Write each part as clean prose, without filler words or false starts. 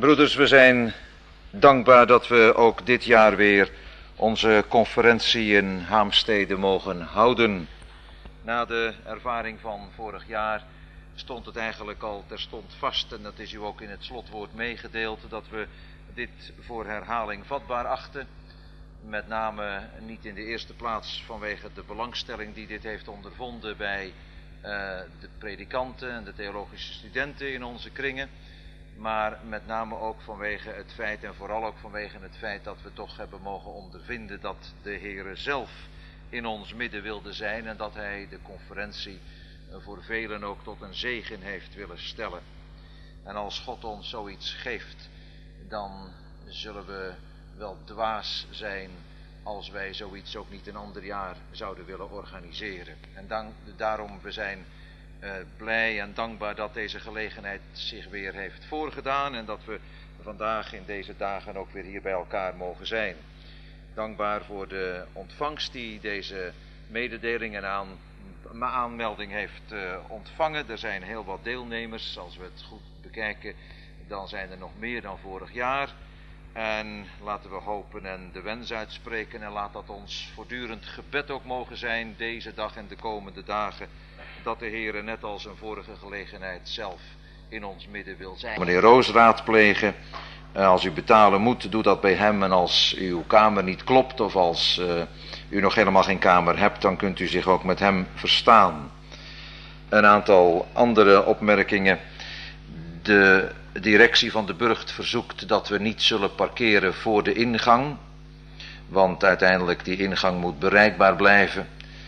Broeders, we zijn dankbaar dat we ook dit jaar weer onze conferentie in Haamstede mogen houden. Na de ervaring van vorig jaar stond het eigenlijk al terstond vast, en dat is u ook in het slotwoord meegedeeld, dat we dit voor herhaling vatbaar achten. Met name niet in de eerste plaats vanwege de belangstelling die dit heeft ondervonden bij de predikanten en de theologische studenten in onze kringen. Maar met name ook vanwege het feit, en vooral ook vanwege het feit dat we toch hebben mogen ondervinden dat de Heere zelf in ons midden wilde zijn en dat Hij de conferentie voor velen ook tot een zegen heeft willen stellen. En als God ons zoiets geeft, dan zullen we wel dwaas zijn als wij zoiets ook niet een ander jaar zouden willen organiseren. En daarom, we zijn blij en dankbaar dat deze gelegenheid zich weer heeft voorgedaan en dat we vandaag in deze dagen ook weer hier bij elkaar mogen zijn. Dankbaar voor de ontvangst die deze mededeling en aanmelding heeft ontvangen. Er zijn heel wat deelnemers. Als we het goed bekijken, dan zijn er nog meer dan vorig jaar. En laten we hopen en de wens uitspreken, en laat dat ons voortdurend gebed ook mogen zijn, deze dag en de komende dagen, dat de Heere net als een vorige gelegenheid zelf in ons midden wil zijn. Meneer Roos raadplegen. Als u betalen moet, doe dat bij hem. En als uw kamer niet klopt of als u nog helemaal geen kamer hebt, dan kunt u zich ook met hem verstaan. Een aantal andere opmerkingen. De directie van de burcht verzoekt dat we niet zullen parkeren voor de ingang, want uiteindelijk die ingang moet bereikbaar blijven.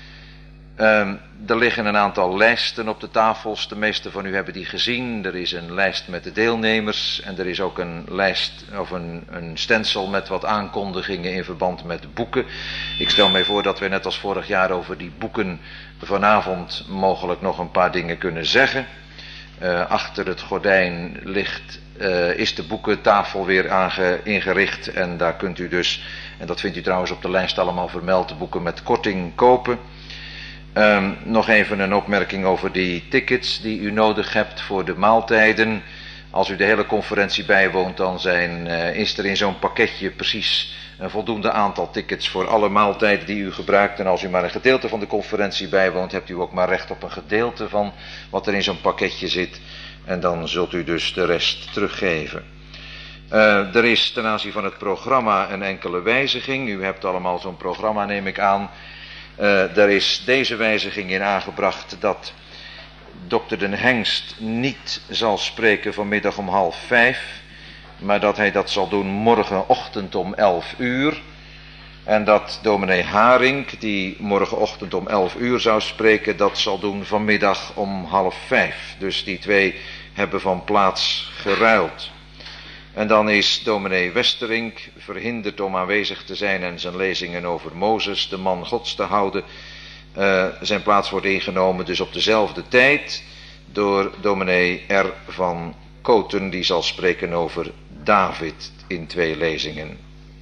Er liggen een aantal lijsten op de tafels, de meeste van u hebben die gezien. Er is een lijst met de deelnemers en er is ook een lijst of een stencil met wat aankondigingen in verband met boeken. Ik stel mij voor dat we net als vorig jaar over die boeken vanavond mogelijk nog een paar dingen kunnen zeggen. Achter het gordijn is de boekentafel weer ingericht en daar kunt u dus, en dat vindt u trouwens op de lijst allemaal vermeld, de boeken met korting kopen. Nog even een opmerking over die tickets die u nodig hebt voor de maaltijden. Als u de hele conferentie bijwoont, dan is er in zo'n pakketje precies een voldoende aantal tickets voor alle maaltijden die u gebruikt. En als u maar een gedeelte van de conferentie bijwoont, hebt u ook maar recht op een gedeelte van wat er in zo'n pakketje zit. En dan zult u dus de rest teruggeven. Er is ten aanzien van het programma een enkele wijziging. U hebt allemaal zo'n programma, neem ik aan. Er is deze wijziging in aangebracht dat dokter Den Hengst niet zal spreken vanmiddag om 4:30, maar dat hij dat zal doen morgenochtend om 11:00. En dat dominee Haring, die morgenochtend om 11:00 zou spreken, dat zal doen vanmiddag om 4:30. Dus die twee hebben van plaats geruild. En dan is dominee Westerink verhinderd om aanwezig te zijn en zijn lezingen over Mozes, de man Gods, te houden. Zijn plaats wordt ingenomen dus op dezelfde tijd door dominee R. van Koten, die zal spreken over David in 2 lezingen.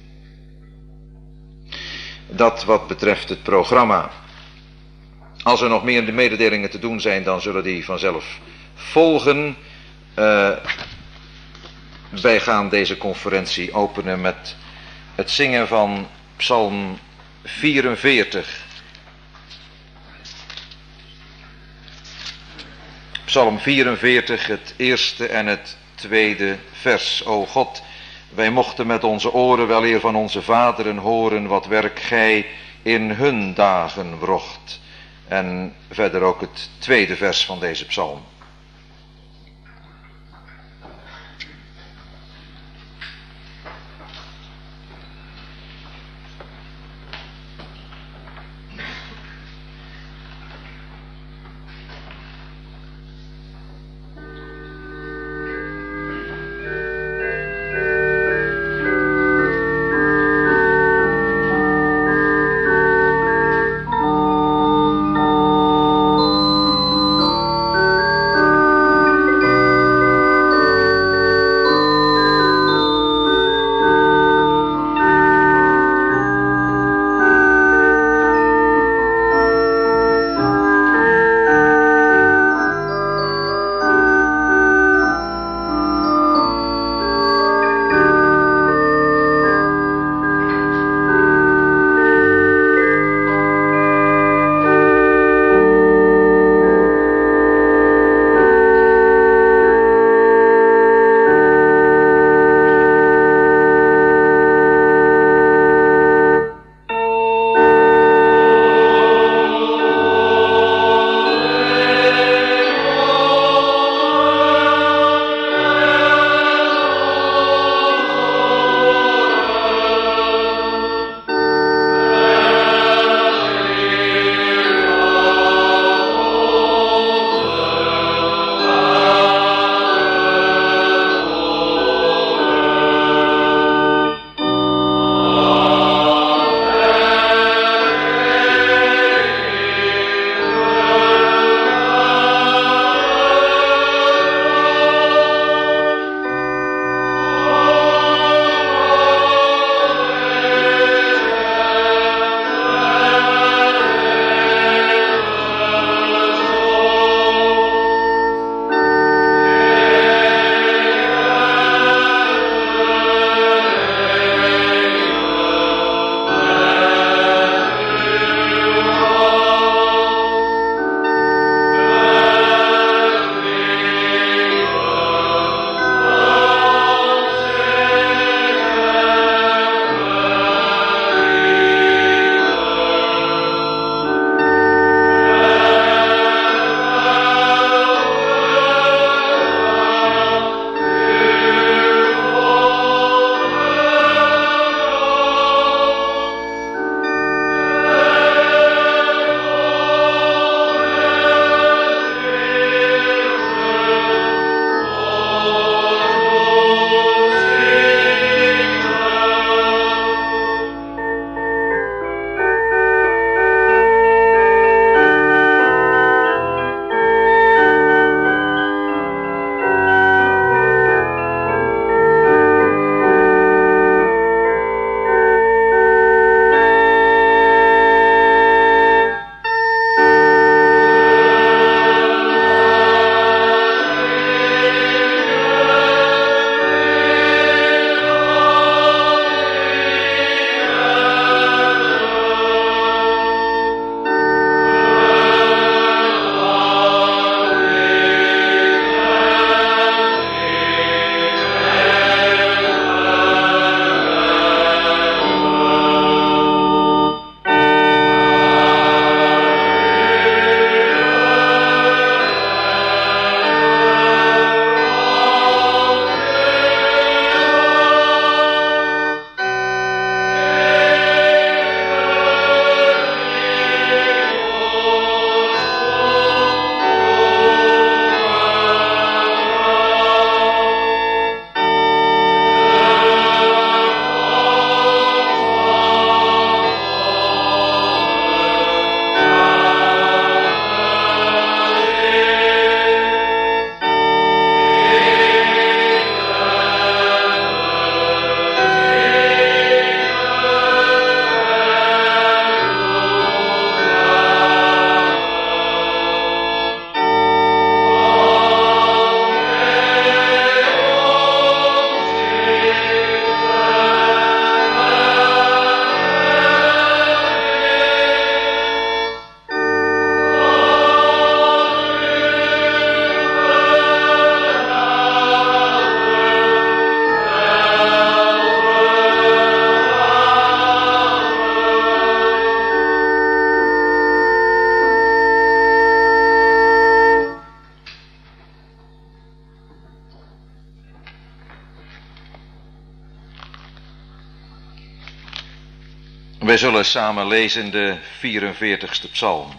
Dat wat betreft het programma. Als er nog meer mededelingen te doen zijn, dan zullen die vanzelf volgen. Wij gaan deze conferentie openen met het zingen van Psalm 44. Psalm 44, het eerste en het tweede vers. O God, wij mochten met onze oren weleer van onze vaderen horen wat werk gij in hun dagen wrocht. En verder ook het tweede vers van deze psalm. Wij zullen samen lezen de 44ste psalm.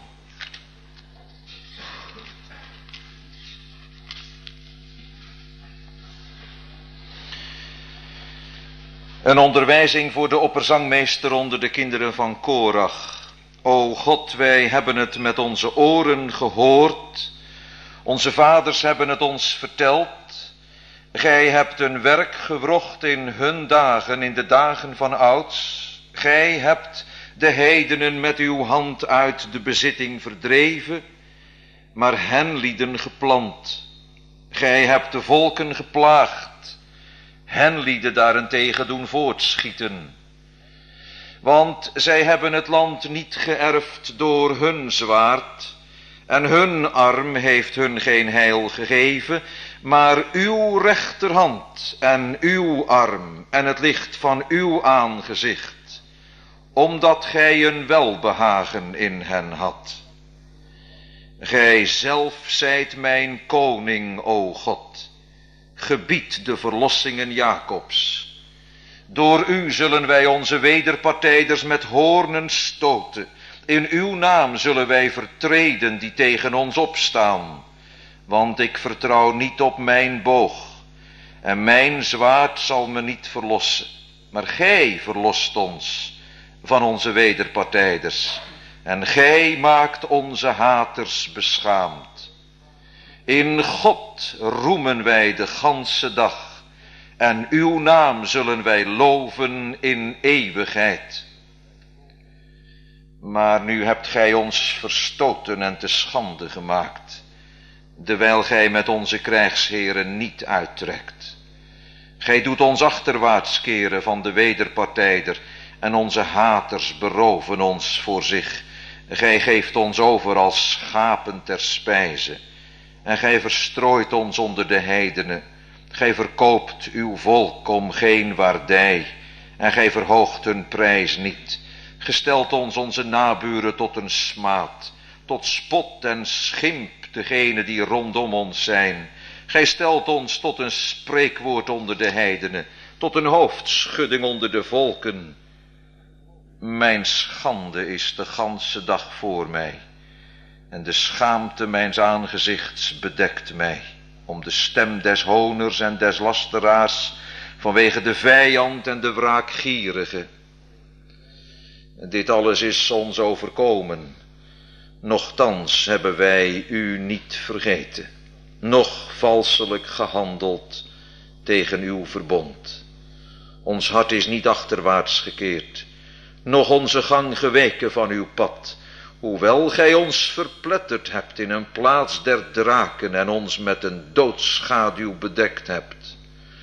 Een onderwijzing voor de opperzangmeester onder de kinderen van Korach. O God, wij hebben het met onze oren gehoord. Onze vaders hebben het ons verteld. Gij hebt een werk gewrocht in hun dagen, in de dagen van ouds. Gij hebt de heidenen met uw hand uit de bezitting verdreven, maar hen lieden geplant. Gij hebt de volken geplaagd, hen lieden daarentegen doen voortschieten. Want zij hebben het land niet geërfd door hun zwaard, en hun arm heeft hun geen heil gegeven, maar uw rechterhand en uw arm en het licht van uw aangezicht, omdat gij een welbehagen in hen had. Gij zelf zijt mijn koning, o God. Gebied de verlossingen Jacobs. Door u zullen wij onze wederpartijders met hoornen stoten. In uw naam zullen wij vertreden die tegen ons opstaan. Want ik vertrouw niet op mijn boog. En mijn zwaard zal me niet verlossen. Maar gij verlost ons van onze wederpartijders. En gij maakt onze haters beschaamd. In God roemen wij de ganse dag. En uw naam zullen wij loven in eeuwigheid. Maar nu hebt gij ons verstoten en te schande gemaakt, dewijl gij met onze krijgsheren niet uittrekt. Gij doet ons achterwaarts keren van de wederpartijder, en onze haters beroven ons voor zich. Gij geeft ons over als schapen ter spijze, en gij verstrooit ons onder de heidenen. Gij verkoopt uw volk om geen waardij, en gij verhoogt hun prijs niet. Ge stelt ons onze naburen tot een smaad, tot spot en schimp degenen die rondom ons zijn. Gij stelt ons tot een spreekwoord onder de heidenen, tot een hoofdschudding onder de volken. Mijn schande is de ganse dag voor mij, en de schaamte mijns aangezichts bedekt mij, om de stem des honers en des lasteraars, vanwege de vijand en de wraakgierige. Dit alles is ons overkomen, nochtans hebben wij u niet vergeten, noch valselijk gehandeld tegen uw verbond. Ons hart is niet achterwaarts gekeerd, noch onze gang geweken van uw pad, hoewel gij ons verpletterd hebt in een plaats der draken en ons met een doodsschaduw bedekt hebt.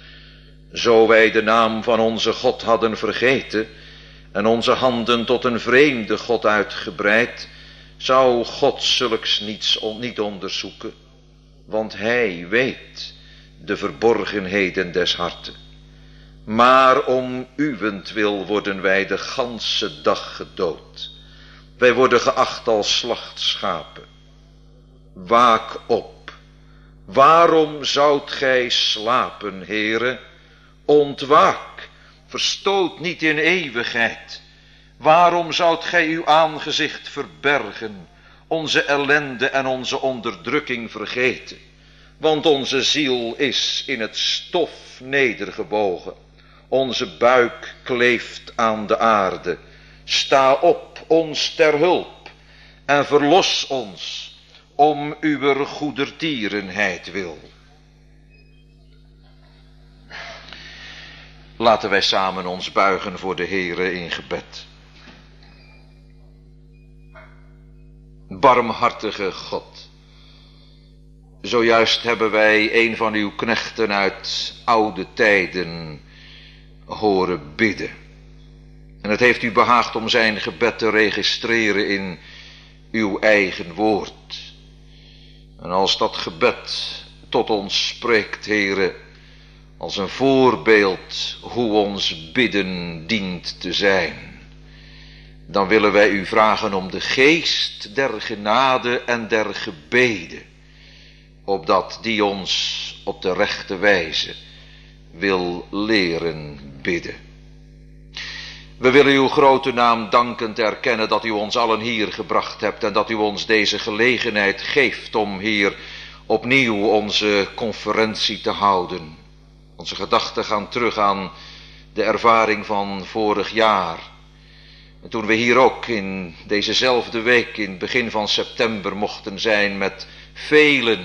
Zo wij de naam van onze God hadden vergeten en onze handen tot een vreemde God uitgebreid, zou God zulks niet onderzoeken, want hij weet de verborgenheden des harten. Maar om uwentwil worden wij de ganse dag gedood. Wij worden geacht als slachtschapen. Waak op. Waarom zoudt gij slapen, Heere? Ontwaak. Verstoot niet in eeuwigheid. Waarom zoudt gij uw aangezicht verbergen, onze ellende en onze onderdrukking vergeten? Want onze ziel is in het stof nedergebogen. Onze buik kleeft aan de aarde. Sta op ons ter hulp en verlos ons om uw goedertierenheid wil. Laten wij samen ons buigen voor de Heere in gebed. Barmhartige God, zojuist hebben wij een van uw knechten uit oude tijden horen bidden. En het heeft u behaagd om zijn gebed te registreren in uw eigen woord. En als dat gebed tot ons spreekt, Heere, als een voorbeeld hoe ons bidden dient te zijn, dan willen wij u vragen om de geest der genade en der gebeden, opdat die ons op de rechte wijze wil leren bidden. We willen uw grote naam dankend erkennen dat u ons allen hier gebracht hebt en dat u ons deze gelegenheid geeft om hier opnieuw onze conferentie te houden. Onze gedachten gaan terug aan de ervaring van vorig jaar. En toen we hier ook in dezezelfde week, in het begin van september, mochten zijn met velen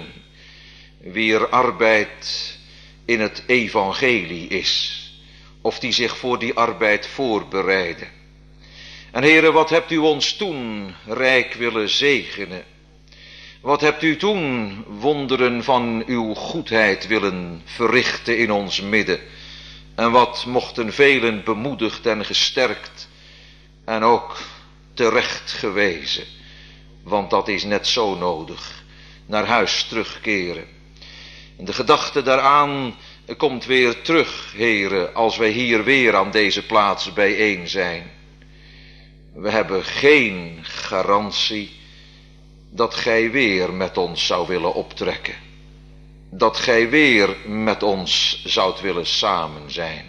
wier arbeid in het evangelie is, of die zich voor die arbeid voorbereiden. En Heere, wat hebt u ons toen rijk willen zegenen? Wat hebt u toen wonderen van uw goedheid willen verrichten in ons midden? En wat mochten velen bemoedigd en gesterkt en ook terecht gewezen, want dat is net zo nodig, naar huis terugkeren. En de gedachte daaraan komt weer terug, Heere, als wij hier weer aan deze plaats bijeen zijn. We hebben geen garantie dat gij weer met ons zou willen optrekken. Dat gij weer met ons zoudt willen samen zijn.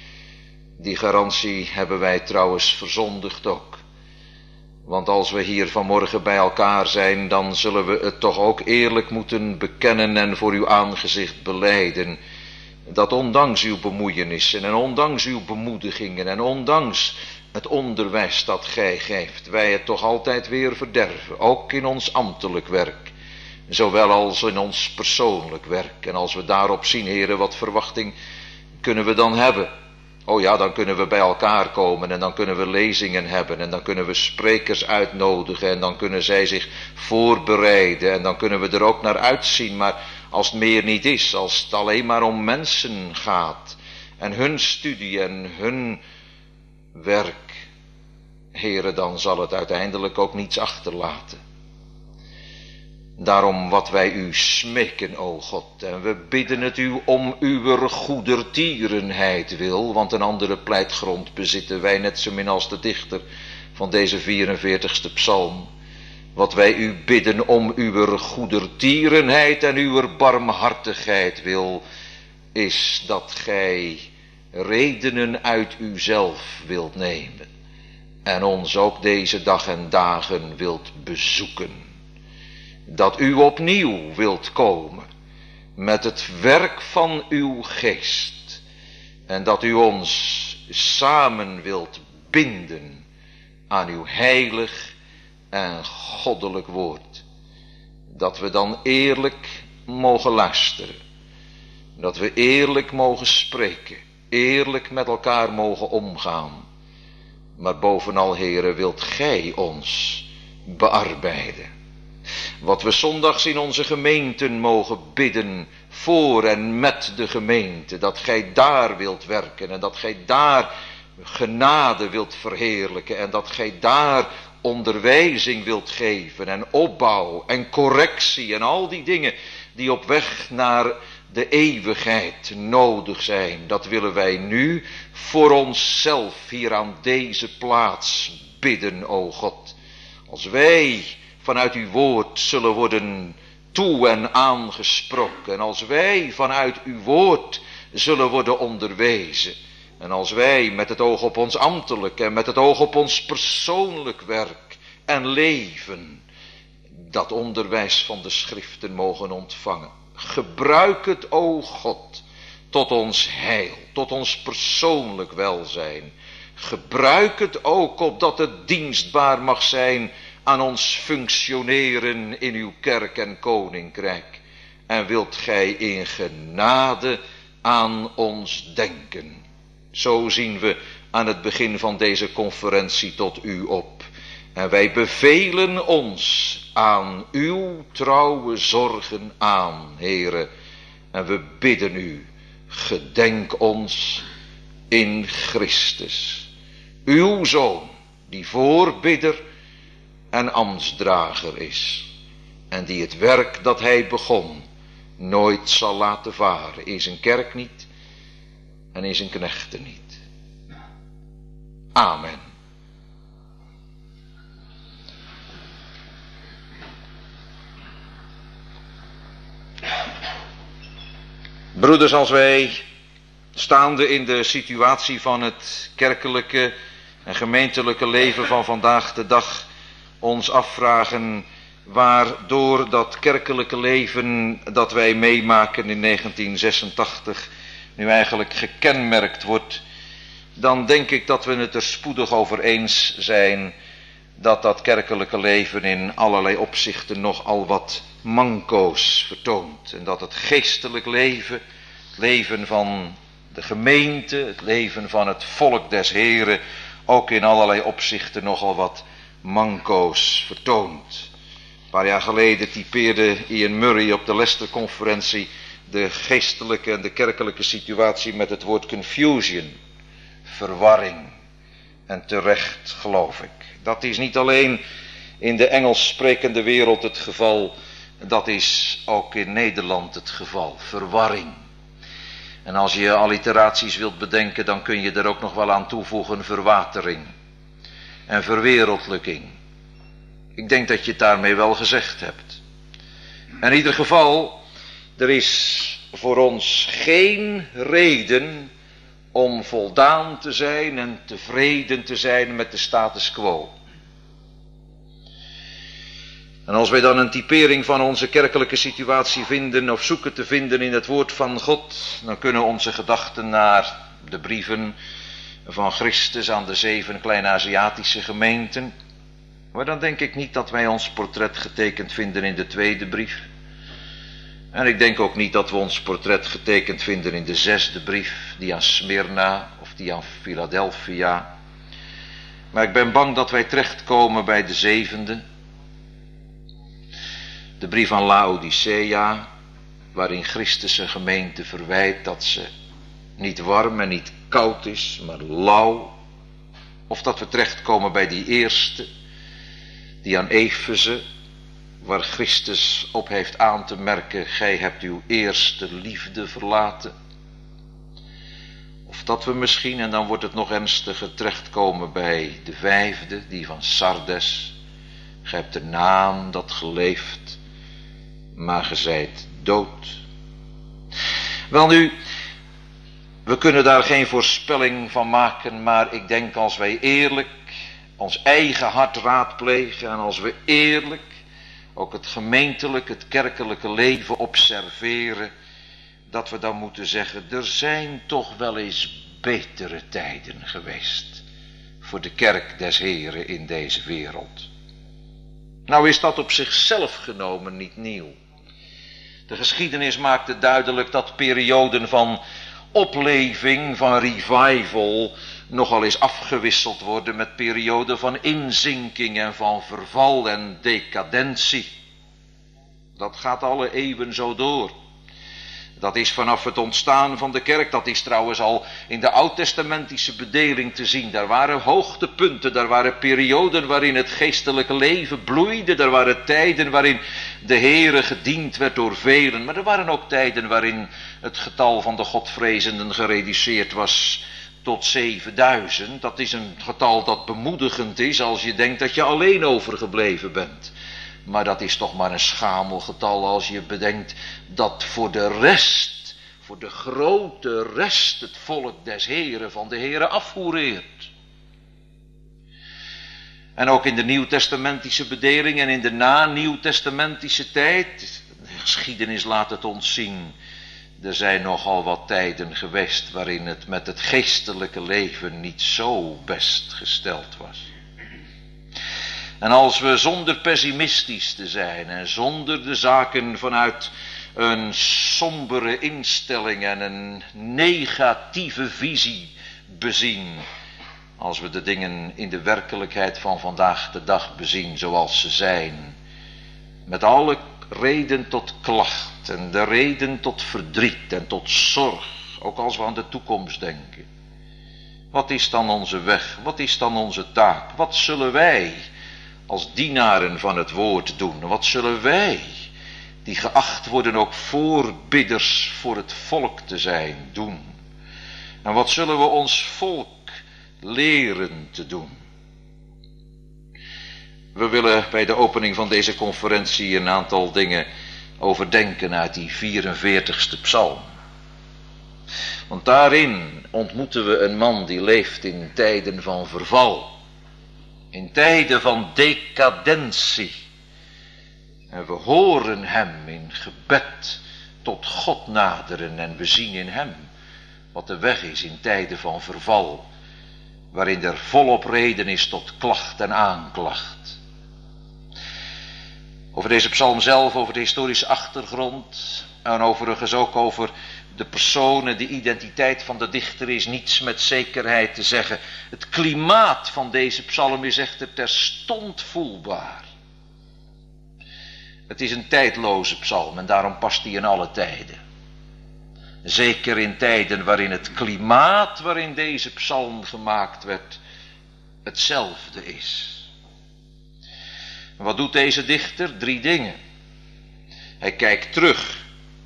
Die garantie hebben wij trouwens verzondigd ook. Want als we hier vanmorgen bij elkaar zijn, dan zullen we het toch ook eerlijk moeten bekennen en voor uw aangezicht belijden, dat ondanks uw bemoeienissen en ondanks uw bemoedigingen en ondanks het onderwijs dat gij geeft, wij het toch altijd weer verderven, ook in ons ambtelijk werk, zowel als in ons persoonlijk werk. En als we daarop zien, Heere, wat verwachting kunnen we dan hebben? Oh ja, dan kunnen we bij elkaar komen en dan kunnen we lezingen hebben en dan kunnen we sprekers uitnodigen en dan kunnen zij zich voorbereiden en dan kunnen we er ook naar uitzien. Maar als het meer niet is, als het alleen maar om mensen gaat en hun studie en hun werk, Heere, dan zal het uiteindelijk ook niets achterlaten. Daarom wat wij u smeken, o God, en we bidden het u om uw goedertierenheid wil, want een andere pleitgrond bezitten wij net zo min als de dichter van deze 44ste psalm. Wat wij u bidden om uw goedertierenheid en uw barmhartigheid wil, is dat gij redenen uit uzelf wilt nemen en ons ook deze dag en dagen wilt bezoeken. Dat u opnieuw wilt komen met het werk van uw geest. En dat u ons samen wilt binden aan uw heilig en goddelijk woord. Dat we dan eerlijk mogen luisteren. Dat we eerlijk mogen spreken. Eerlijk met elkaar mogen omgaan. Maar bovenal, Heere, wilt gij ons bearbeiden. Wat we zondags in onze gemeenten mogen bidden voor en met de gemeente. Dat gij daar wilt werken en dat gij daar genade wilt verheerlijken. En dat gij daar onderwijzing wilt geven en opbouw en correctie en al die dingen die op weg naar de eeuwigheid nodig zijn. Dat willen wij nu voor onszelf hier aan deze plaats bidden, o God. Als wij vanuit uw woord zullen worden toe en aangesproken. En als wij vanuit uw woord zullen worden onderwezen. En als wij met het oog op ons ambtelijk en met het oog op ons persoonlijk werk en leven dat onderwijs van de schriften mogen ontvangen. Gebruik het, o God, tot ons heil, tot ons persoonlijk welzijn. Gebruik het ook opdat het dienstbaar mag zijn aan ons functioneren in uw kerk en koninkrijk. En wilt gij in genade aan ons denken. Zo zien we aan het begin van deze conferentie tot u op. En wij bevelen ons aan uw trouwe zorgen aan, Heere. En we bidden u, gedenk ons in Christus. Uw Zoon, die voorbidder en ambtsdrager is. En die het werk dat hij begon nooit zal laten varen. In zijn kerk niet en in zijn knechten niet. Amen. Broeders, als wij staande in de situatie van het kerkelijke en gemeentelijke leven van vandaag de dag ons afvragen waardoor dat kerkelijke leven dat wij meemaken in 1986 nu eigenlijk gekenmerkt wordt, dan denk ik dat we het er spoedig over eens zijn dat dat kerkelijke leven in allerlei opzichten nogal wat manco's vertoont. En dat het geestelijk leven, het leven van de gemeente, het leven van het volk des Heren, ook in allerlei opzichten nogal wat manco's vertoont. Een paar jaar geleden typeerde Ian Murray op de Leicester-conferentie de geestelijke en de kerkelijke situatie met het woord confusion, verwarring. En terecht, geloof ik. Dat is niet alleen in de Engels sprekende wereld het geval, dat is ook in Nederland het geval, verwarring. En als je alliteraties wilt bedenken, dan kun je er ook nog wel aan toevoegen verwatering en verwereldlijking. Ik denk dat je het daarmee wel gezegd hebt. In ieder geval, er is voor ons geen reden om voldaan te zijn en tevreden te zijn met de status quo. En als wij dan een typering van onze kerkelijke situatie vinden of zoeken te vinden in het woord van God, dan kunnen onze gedachten naar de brieven van Christus aan de 7 kleine Aziatische gemeenten. Maar dan denk ik niet dat wij ons portret getekend vinden in de 2e brief. En ik denk ook niet dat we ons portret getekend vinden in de 6e brief, die aan Smyrna of die aan Philadelphia. Maar ik ben bang dat wij terechtkomen bij de 7e. De brief aan Laodicea, waarin Christus zijn gemeente verwijt dat ze niet warm en niet koud is, maar lauw. Of dat we terechtkomen bij die eerste, die aan Efeze, waar Christus op heeft aan te merken, gij hebt uw eerste liefde verlaten. Of dat we misschien, en dan wordt het nog ernstiger, terechtkomen bij de 5e, die van Sardes. Gij hebt de naam dat geleefd, maar ge zijt dood. Welnu, we kunnen daar geen voorspelling van maken, maar ik denk als wij eerlijk ons eigen hart raadplegen en als we eerlijk ook het gemeentelijk, het kerkelijke leven observeren, dat we dan moeten zeggen, er zijn toch wel eens betere tijden geweest voor de kerk des Heren in deze wereld. Nou is dat op zichzelf genomen niet nieuw. De geschiedenis maakt het duidelijk dat perioden van opleving, van revival, nogal eens afgewisseld worden met perioden van inzinking en van verval en decadentie. Dat gaat alle eeuwen zo door. Dat is vanaf het ontstaan van de kerk, dat is trouwens al in de oud-testamentische bedeling te zien. Daar waren hoogtepunten, daar waren perioden waarin het geestelijke leven bloeide. Er waren tijden waarin de Heere gediend werd door velen. Maar er waren ook tijden waarin het getal van de Godvrezenden gereduceerd was tot 7000. Dat is een getal dat bemoedigend is als je denkt dat je alleen overgebleven bent. Maar dat is toch maar een schamelgetal als je bedenkt dat voor de rest, voor de grote rest, het volk des Heren van de Heren afhoereert. En ook in de nieuwtestamentische bedeling en in de na-nieuwtestamentische tijd, de geschiedenis laat het ons zien, er zijn nogal wat tijden geweest waarin het met het geestelijke leven niet zo best gesteld was. En als we zonder pessimistisch te zijn en zonder de zaken vanuit een sombere instelling en een negatieve visie bezien, als we de dingen in de werkelijkheid van vandaag de dag bezien zoals ze zijn, met alle reden tot klacht en de reden tot verdriet en tot zorg, ook als we aan de toekomst denken. Wat is dan onze weg? Wat is dan onze taak? Wat zullen wij als dienaren van het woord doen? Wat zullen wij, die geacht worden ook voorbidders voor het volk te zijn, doen? En wat zullen we ons volk leren te doen? We willen bij de opening van deze conferentie een aantal dingen overdenken uit die 44ste psalm. Want daarin ontmoeten we een man die leeft in tijden van verval. In tijden van decadentie. En we horen hem in gebed tot God naderen en we zien in hem wat de weg is in tijden van verval. Waarin er volop reden is tot klacht en aanklacht. Over deze psalm zelf, over de historische achtergrond en overigens ook over de persoon en de identiteit van de dichter is niets met zekerheid te zeggen. Het klimaat van deze psalm is echter terstond voelbaar. Het is een tijdloze psalm en daarom past hij in alle tijden. Zeker in tijden waarin het klimaat waarin deze psalm gemaakt werd hetzelfde is. Wat doet deze dichter? 3 dingen. Hij kijkt terug.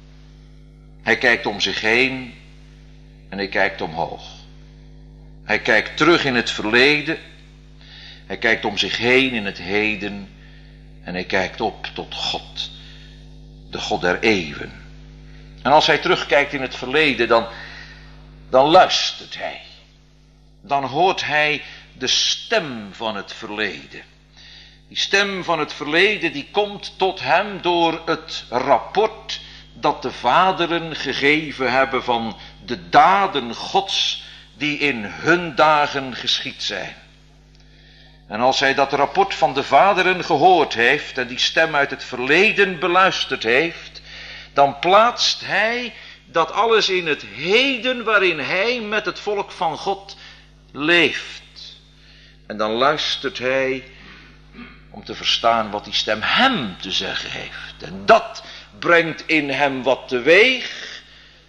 Hij kijkt om zich heen en hij kijkt omhoog. Hij kijkt terug in het verleden. Hij kijkt om zich heen in het heden. En hij kijkt op tot God, de God der eeuwen. En als hij terugkijkt in het verleden, dan luistert hij. Dan hoort hij de stem van het verleden. Die stem van het verleden die komt tot hem door het rapport dat de vaderen gegeven hebben van de daden Gods die in hun dagen geschied zijn. En als hij dat rapport van de vaderen gehoord heeft en die stem uit het verleden beluisterd heeft, dan plaatst hij dat alles in het heden waarin hij met het volk van God leeft. En dan luistert hij om te verstaan wat die stem hem te zeggen heeft. En dat brengt in hem wat teweeg.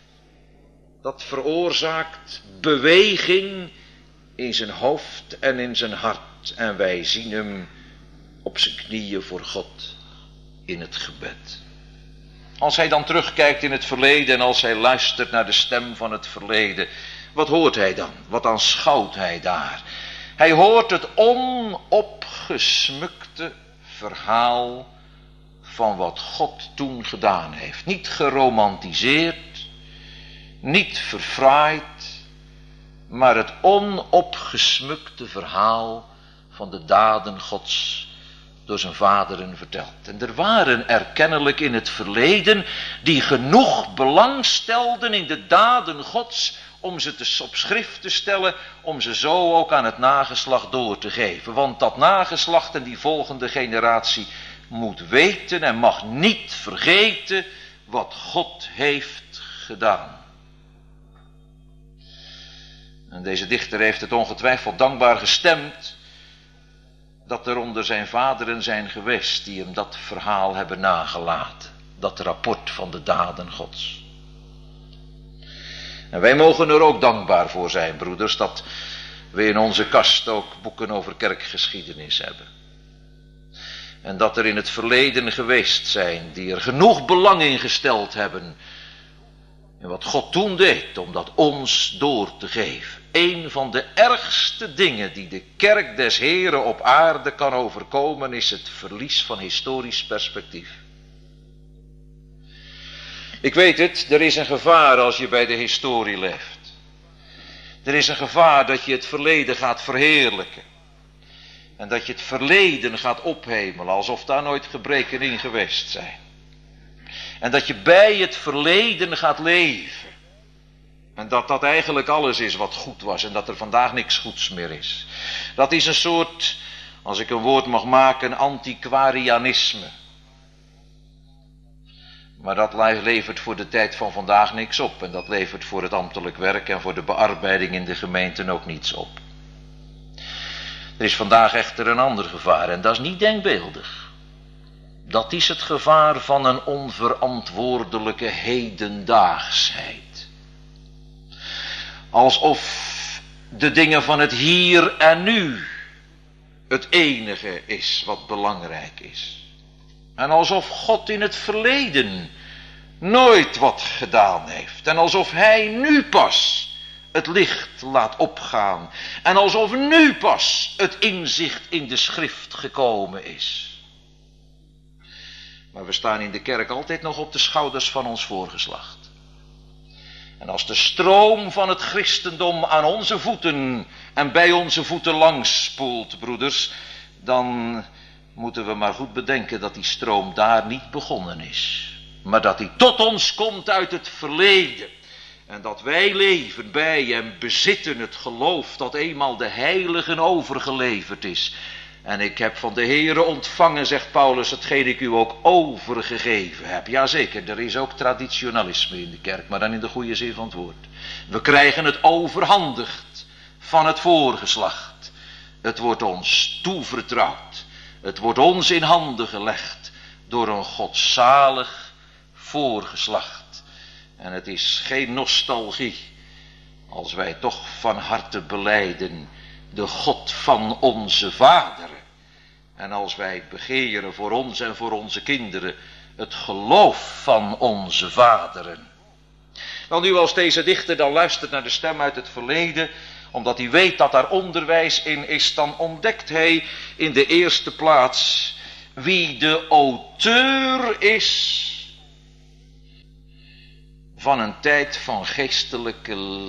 Dat veroorzaakt beweging in zijn hoofd en in zijn hart. En wij zien hem op zijn knieën voor God in het gebed. Als hij dan terugkijkt in het verleden en als hij luistert naar de stem van het verleden, wat hoort hij dan? Wat aanschouwt hij daar? Hij hoort het onopgesmukte verhaal van wat God toen gedaan heeft. Niet geromantiseerd, niet verfraaid, maar het onopgesmukte verhaal van de daden Gods door zijn vaderen verteld. En er waren er kennelijk in het verleden die genoeg belang stelden in de daden Gods om ze op schrift te stellen, om ze zo ook aan het nageslacht door te geven. Want dat nageslacht en die volgende generatie moet weten en mag niet vergeten wat God heeft gedaan. En deze dichter heeft het ongetwijfeld dankbaar gestemd dat er onder zijn vaderen zijn geweest die hem dat verhaal hebben nagelaten. Dat rapport van de daden Gods. En wij mogen er ook dankbaar voor zijn, broeders, dat we in onze kast ook boeken over kerkgeschiedenis hebben. En dat er in het verleden geweest zijn die er genoeg belang in gesteld hebben in wat God toen deed om dat ons door te geven. Een van de ergste dingen die de kerk des Heren op aarde kan overkomen is het verlies van historisch perspectief. Ik weet het, er is een gevaar als je bij de historie leeft. Er is een gevaar dat je het verleden gaat verheerlijken. En dat je het verleden gaat ophemelen alsof daar nooit gebreken in geweest zijn. En dat je bij het verleden gaat leven. En dat dat eigenlijk alles is wat goed was en dat er vandaag niks goeds meer is. Dat is een soort, als ik een woord mag maken, antiquarianisme. Maar dat levert voor de tijd van vandaag niks op. En dat levert voor het ambtelijk werk en voor de bearbeiding in de gemeenten ook niets op. Er is vandaag echter een ander gevaar en dat is niet denkbeeldig. Dat is het gevaar van een onverantwoordelijke hedendaagsheid. Alsof de dingen van het hier en nu het enige is wat belangrijk is. En alsof God in het verleden nooit wat gedaan heeft. En alsof hij nu pas het licht laat opgaan. En alsof nu pas het inzicht in de schrift gekomen is. Maar we staan in de kerk altijd nog op de schouders van ons voorgeslacht. En als de stroom van het christendom aan onze voeten en bij onze voeten langs spoelt, broeders, dan moeten we maar goed bedenken dat die stroom daar niet begonnen is. Maar dat die tot ons komt uit het verleden. En dat wij leven bij en bezitten het geloof dat eenmaal de heiligen overgeleverd is. En ik heb van de Heere ontvangen, zegt Paulus, hetgeen ik u ook overgegeven heb. Jazeker, er is ook traditionalisme in de kerk, maar dan in de goede zin van het woord. We krijgen het overhandigd van het voorgeslacht. Het wordt ons toevertrouwd. Het wordt ons in handen gelegd door een godzalig voorgeslacht. En het is geen nostalgie als wij toch van harte belijden de God van onze vaderen. En als wij begeren voor ons en voor onze kinderen het geloof van onze vaderen. Wel nu, als deze dichter dan luistert naar de stem uit het verleden, omdat hij weet dat daar onderwijs in is, dan ontdekt hij in de eerste plaats wie de auteur is van een tijd van geestelijk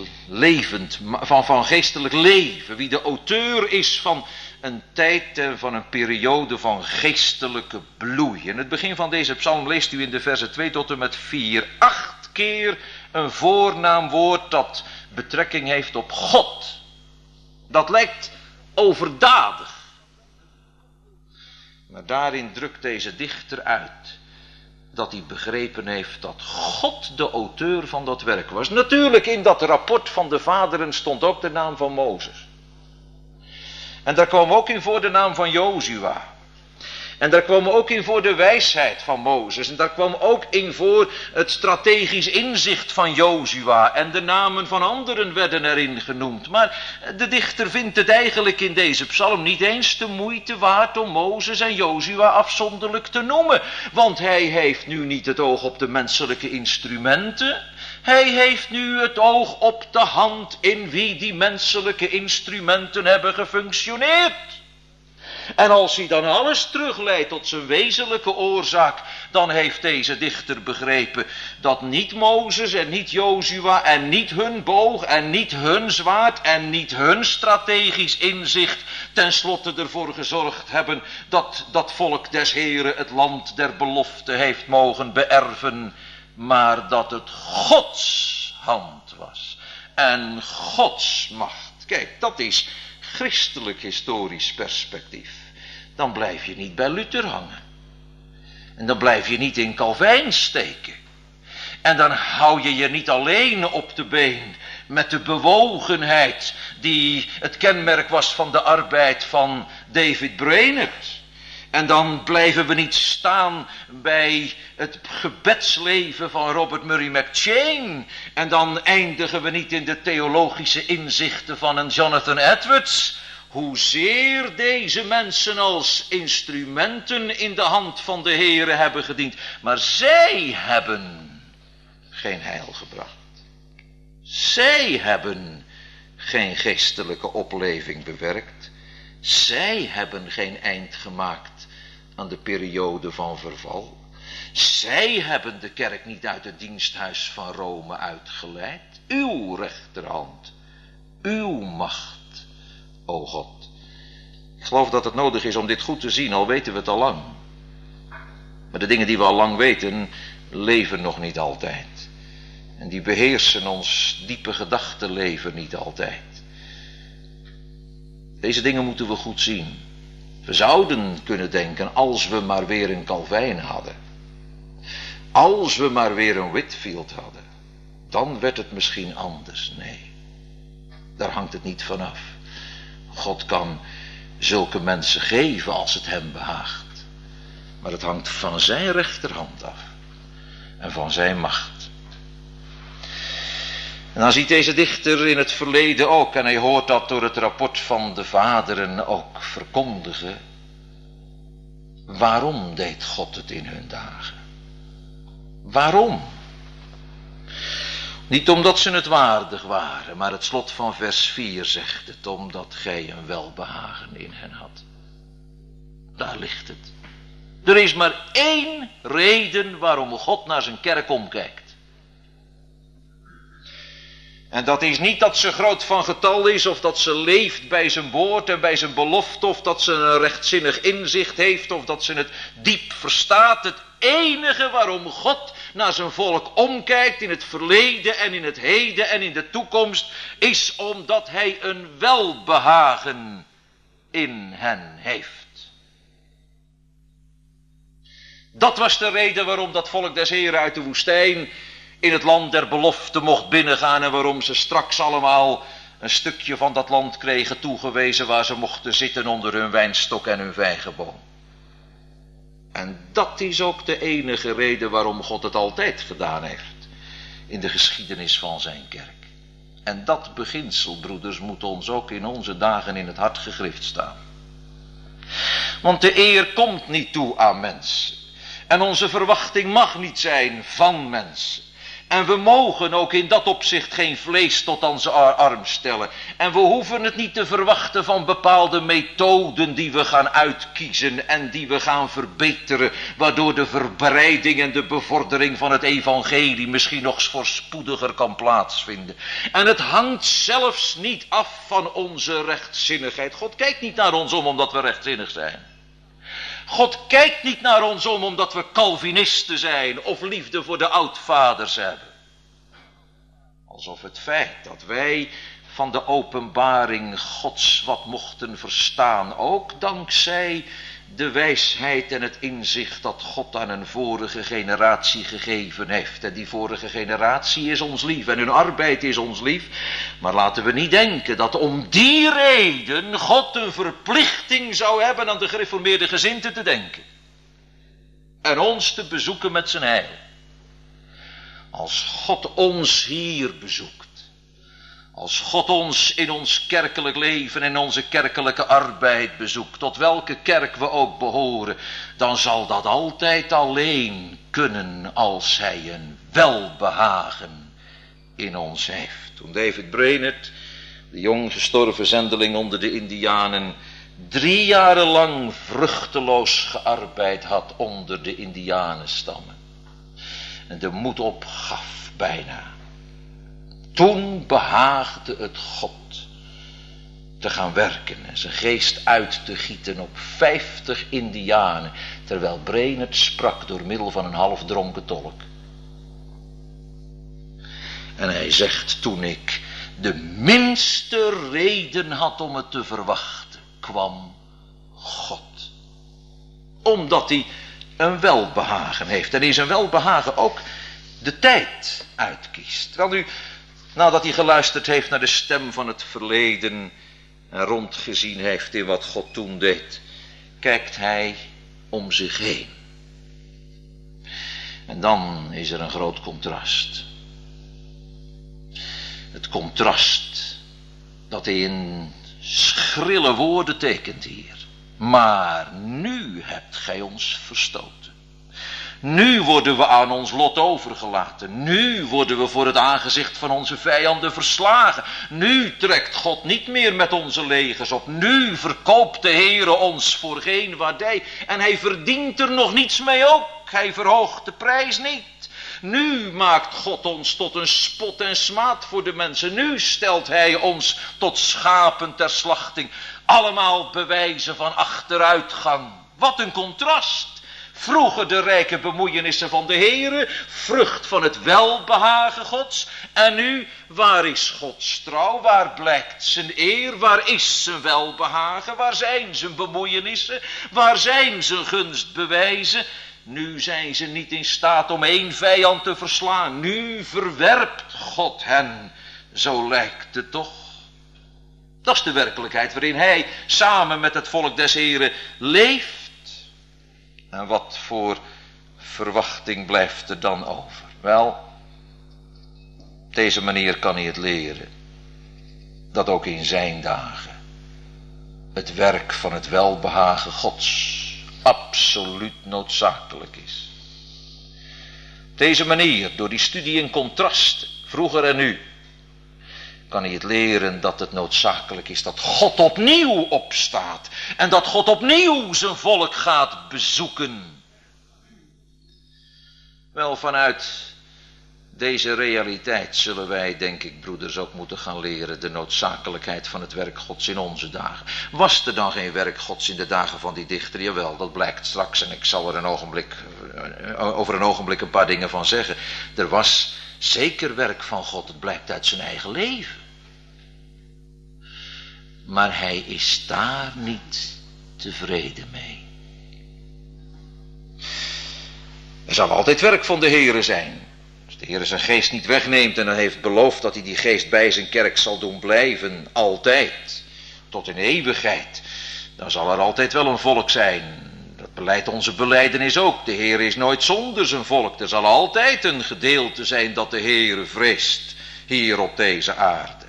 leven. Wie de auteur is van een tijd en van een periode van geestelijke bloei. In het begin van deze psalm leest u in de versen 2 tot en met 4 8 keer een voornaamwoord dat betrekking heeft op God. Dat lijkt overdadig. Maar daarin drukt deze dichter uit dat hij begrepen heeft dat God de auteur van dat werk was. Natuurlijk, in dat rapport van de vaderen stond ook de naam van Mozes. En daar kwam ook in voor de naam van Jozua. En daar kwam ook in voor de wijsheid van Mozes. En daar kwam ook in voor het strategisch inzicht van Jozua. En de namen van anderen werden erin genoemd. Maar de dichter vindt het eigenlijk in deze psalm niet eens de moeite waard om Mozes en Jozua afzonderlijk te noemen. Want hij heeft nu niet het oog op de menselijke instrumenten. Hij heeft nu het oog op de hand in wie die menselijke instrumenten hebben gefunctioneerd. En als hij dan alles terugleidt tot zijn wezenlijke oorzaak, dan heeft deze dichter begrepen dat niet Mozes en niet Jozua en niet hun boog en niet hun zwaard en niet hun strategisch inzicht tenslotte ervoor gezorgd hebben dat dat volk des Heren het land der belofte heeft mogen beërven, maar dat het Gods hand was en Gods macht. Kijk, dat is christelijk historisch perspectief. Dan blijf je niet bij Luther hangen. En dan blijf je niet in Calvijn steken. En dan hou je je niet alleen op de been met de bewogenheid die het kenmerk was van de arbeid van David Brainerd. En dan blijven we niet staan bij het gebedsleven van Robert Murray McCheyne. En dan eindigen we niet in de theologische inzichten van een Jonathan Edwards. Hoezeer deze mensen als instrumenten in de hand van de Heere hebben gediend. Maar zij hebben geen heil gebracht. Zij hebben geen geestelijke opleving bewerkt. Zij hebben geen eind gemaakt aan de periode van verval. Zij hebben de kerk niet uit het diensthuis van Rome uitgeleid. Uw rechterhand, uw macht, o God. Ik geloof dat het nodig is om dit goed te zien, al weten we het al lang. Maar de dingen die we al lang weten, leven nog niet altijd. En die beheersen ons diepe gedachtenleven niet altijd. Deze dingen moeten we goed zien. We zouden kunnen denken, als we maar weer een Calvijn hadden. Als we maar weer een Whitefield hadden. Dan werd het misschien anders. Nee, daar hangt het niet vanaf. God kan zulke mensen geven als het hem behaagt. Maar het hangt van zijn rechterhand af. En van zijn macht. En dan ziet deze dichter in het verleden ook, en hij hoort dat door het rapport van de vaderen ook verkondigen. Waarom deed God het in hun dagen? Waarom? Niet omdat ze het waardig waren, maar het slot van vers 4 zegt het, omdat gij een welbehagen in hen had. Daar ligt het. Er is maar één reden waarom God naar zijn kerk omkijkt. En dat is niet dat ze groot van getal is, of dat ze leeft bij zijn woord en bij zijn belofte, of dat ze een rechtzinnig inzicht heeft, of dat ze het diep verstaat. Het enige waarom God naar zijn volk omkijkt in het verleden en in het heden en in de toekomst, is omdat hij een welbehagen in hen heeft. Dat was de reden waarom dat volk des Heeren uit de woestijn in het land der belofte mocht binnengaan en waarom ze straks allemaal een stukje van dat land kregen toegewezen waar ze mochten zitten onder hun wijnstok en hun vijgenboom. En dat is ook de enige reden waarom God het altijd gedaan heeft in de geschiedenis van zijn kerk. En dat beginsel, broeders, moet ons ook in onze dagen in het hart gegrift staan. Want de eer komt niet toe aan mens. En onze verwachting mag niet zijn van mens. En we mogen ook in dat opzicht geen vlees tot onze arm stellen. En we hoeven het niet te verwachten van bepaalde methoden die we gaan uitkiezen en die we gaan verbeteren, waardoor de verbreiding en de bevordering van het evangelie misschien nog voorspoediger kan plaatsvinden. En het hangt zelfs niet af van onze rechtzinnigheid. God kijkt niet naar ons om omdat we rechtzinnig zijn. God kijkt niet naar ons om omdat we Calvinisten zijn of liefde voor de oudvaders hebben. Alsof het feit dat wij van de openbaring Gods wat mochten verstaan, ook dankzij de wijsheid en het inzicht dat God aan een vorige generatie gegeven heeft. En die vorige generatie is ons lief en hun arbeid is ons lief. Maar laten we niet denken dat om die reden God een verplichting zou hebben aan de gereformeerde gezinten te denken. En ons te bezoeken met zijn heil. Als God ons hier bezoekt. Als God ons in ons kerkelijk leven en onze kerkelijke arbeid bezoekt, tot welke kerk we ook behoren, dan zal dat altijd alleen kunnen als hij een welbehagen in ons heeft. Toen David Brainerd, de jong gestorven zendeling onder de Indianen, 3 jaar lang vruchteloos gearbeid had onder de Indianenstammen en de moed opgaf bijna. Toen behaagde het God te gaan werken en zijn geest uit te gieten op 50 Indianen, terwijl Brainerd sprak door middel van een halfdronken tolk. En hij zegt, toen ik de minste reden had om het te verwachten, kwam God. Omdat hij een welbehagen heeft en in zijn welbehagen ook de tijd uitkiest. Wel nu, nadat hij geluisterd heeft naar de stem van het verleden en rondgezien heeft in wat God toen deed, kijkt hij om zich heen. En dan is er een groot contrast. Het contrast dat hij in schrille woorden tekent hier. Maar nu hebt gij ons verstoten. Nu worden we aan ons lot overgelaten. Nu worden we voor het aangezicht van onze vijanden verslagen. Nu trekt God niet meer met onze legers op. Nu verkoopt de Heere ons voor geen waardij. En hij verdient er nog niets mee ook. Hij verhoogt de prijs niet. Nu maakt God ons tot een spot en smaad voor de mensen. Nu stelt hij ons tot schapen ter slachting. Allemaal bewijzen van achteruitgang. Wat een contrast. Vroeger de rijke bemoeienissen van de Heere, vrucht van het welbehagen Gods. En nu, waar is Gods trouw? Waar blijkt zijn eer? Waar is zijn welbehagen? Waar zijn zijn bemoeienissen? Waar zijn zijn gunstbewijzen? Nu zijn ze niet in staat om 1 vijand te verslaan. Nu verwerpt God hen. Zo lijkt het toch. Dat is de werkelijkheid waarin hij samen met het volk des Heren leeft. En wat voor verwachting blijft er dan over? Wel, op deze manier kan hij het leren. Dat ook in zijn dagen het werk van het welbehagen Gods absoluut noodzakelijk is. Op deze manier, door die studie in contrast, vroeger en nu, kan hij het leren dat het noodzakelijk is dat God opnieuw opstaat. En dat God opnieuw zijn volk gaat bezoeken. Wel, vanuit Deze realiteit zullen wij, denk ik, broeders, ook moeten gaan leren. De noodzakelijkheid van het werk Gods in onze dagen. Was er dan geen werk Gods in de dagen van die dichter? Jawel, dat blijkt straks en ik zal er over een ogenblik een paar dingen van zeggen. Er was zeker werk van God, het blijkt uit zijn eigen leven. Maar hij is daar niet tevreden mee. Er zal altijd werk van de Heere zijn. Als de Heere zijn geest niet wegneemt en hij heeft beloofd dat hij die geest bij zijn kerk zal doen blijven, altijd, tot in eeuwigheid, dan zal er altijd wel een volk zijn. Dat beleidt onze belijdenis ook. De Heere is nooit zonder zijn volk. Er zal altijd een gedeelte zijn dat de Heere vreest, hier op deze aarde.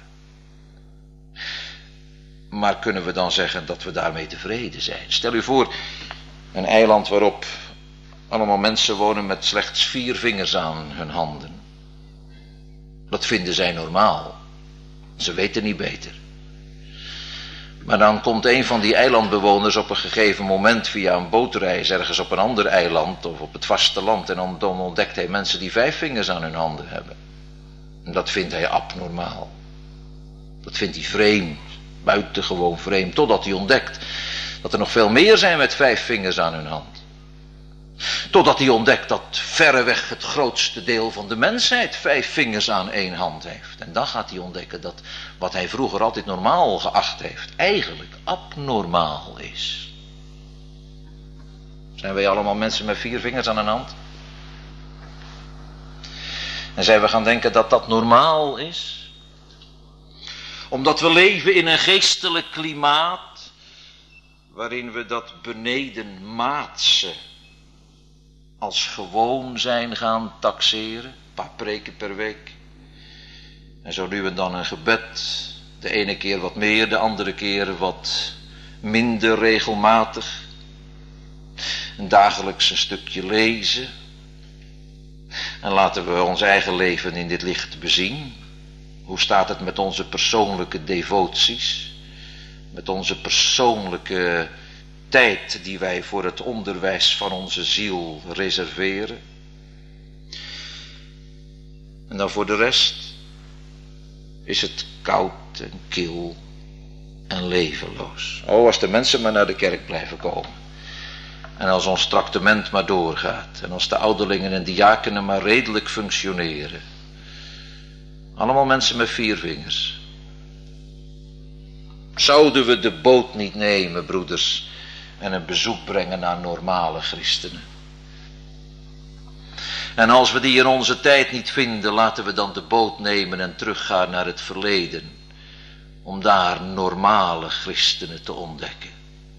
Maar kunnen we dan zeggen dat we daarmee tevreden zijn? Stel u voor, een eiland waarop allemaal mensen wonen met slechts 4 vingers aan hun handen. Dat vinden zij normaal. Ze weten niet beter. Maar dan komt een van die eilandbewoners op een gegeven moment via een bootreis ergens op een ander eiland of op het vasteland. En dan ontdekt hij mensen die 5 vingers aan hun handen hebben. En dat vindt hij abnormaal. Dat vindt hij vreemd. Buitengewoon vreemd. Totdat hij ontdekt dat er nog veel meer zijn met 5 vingers aan hun hand. Totdat hij ontdekt dat verreweg het grootste deel van de mensheid 5 vingers aan 1 hand heeft. En dan gaat hij ontdekken dat wat hij vroeger altijd normaal geacht heeft, eigenlijk abnormaal is. Zijn wij allemaal mensen met 4 vingers aan een hand? En zijn we gaan denken dat dat normaal is? Omdat we leven in een geestelijk klimaat waarin we dat benedenmaatse als gewoon zijn gaan taxeren, een paar preken per week. En zo nu en dan een gebed, de ene keer wat meer, de andere keer wat minder regelmatig. En dagelijks een stukje lezen. En laten we ons eigen leven in dit licht bezien. Hoe staat het met onze persoonlijke devoties? Met onze persoonlijke tijd die wij voor het onderwijs van onze ziel reserveren. En dan voor de rest is het koud en kil en levenloos. Oh, als de mensen maar naar de kerk blijven komen. En als ons traktement maar doorgaat. En als de ouderlingen en diakenen maar redelijk functioneren. Allemaal mensen met 4 vingers. Zouden we de boot niet nemen, broeders, en een bezoek brengen aan normale christenen? En als we die in onze tijd niet vinden, laten we dan de boot nemen en teruggaan naar het verleden, om daar normale christenen te ontdekken.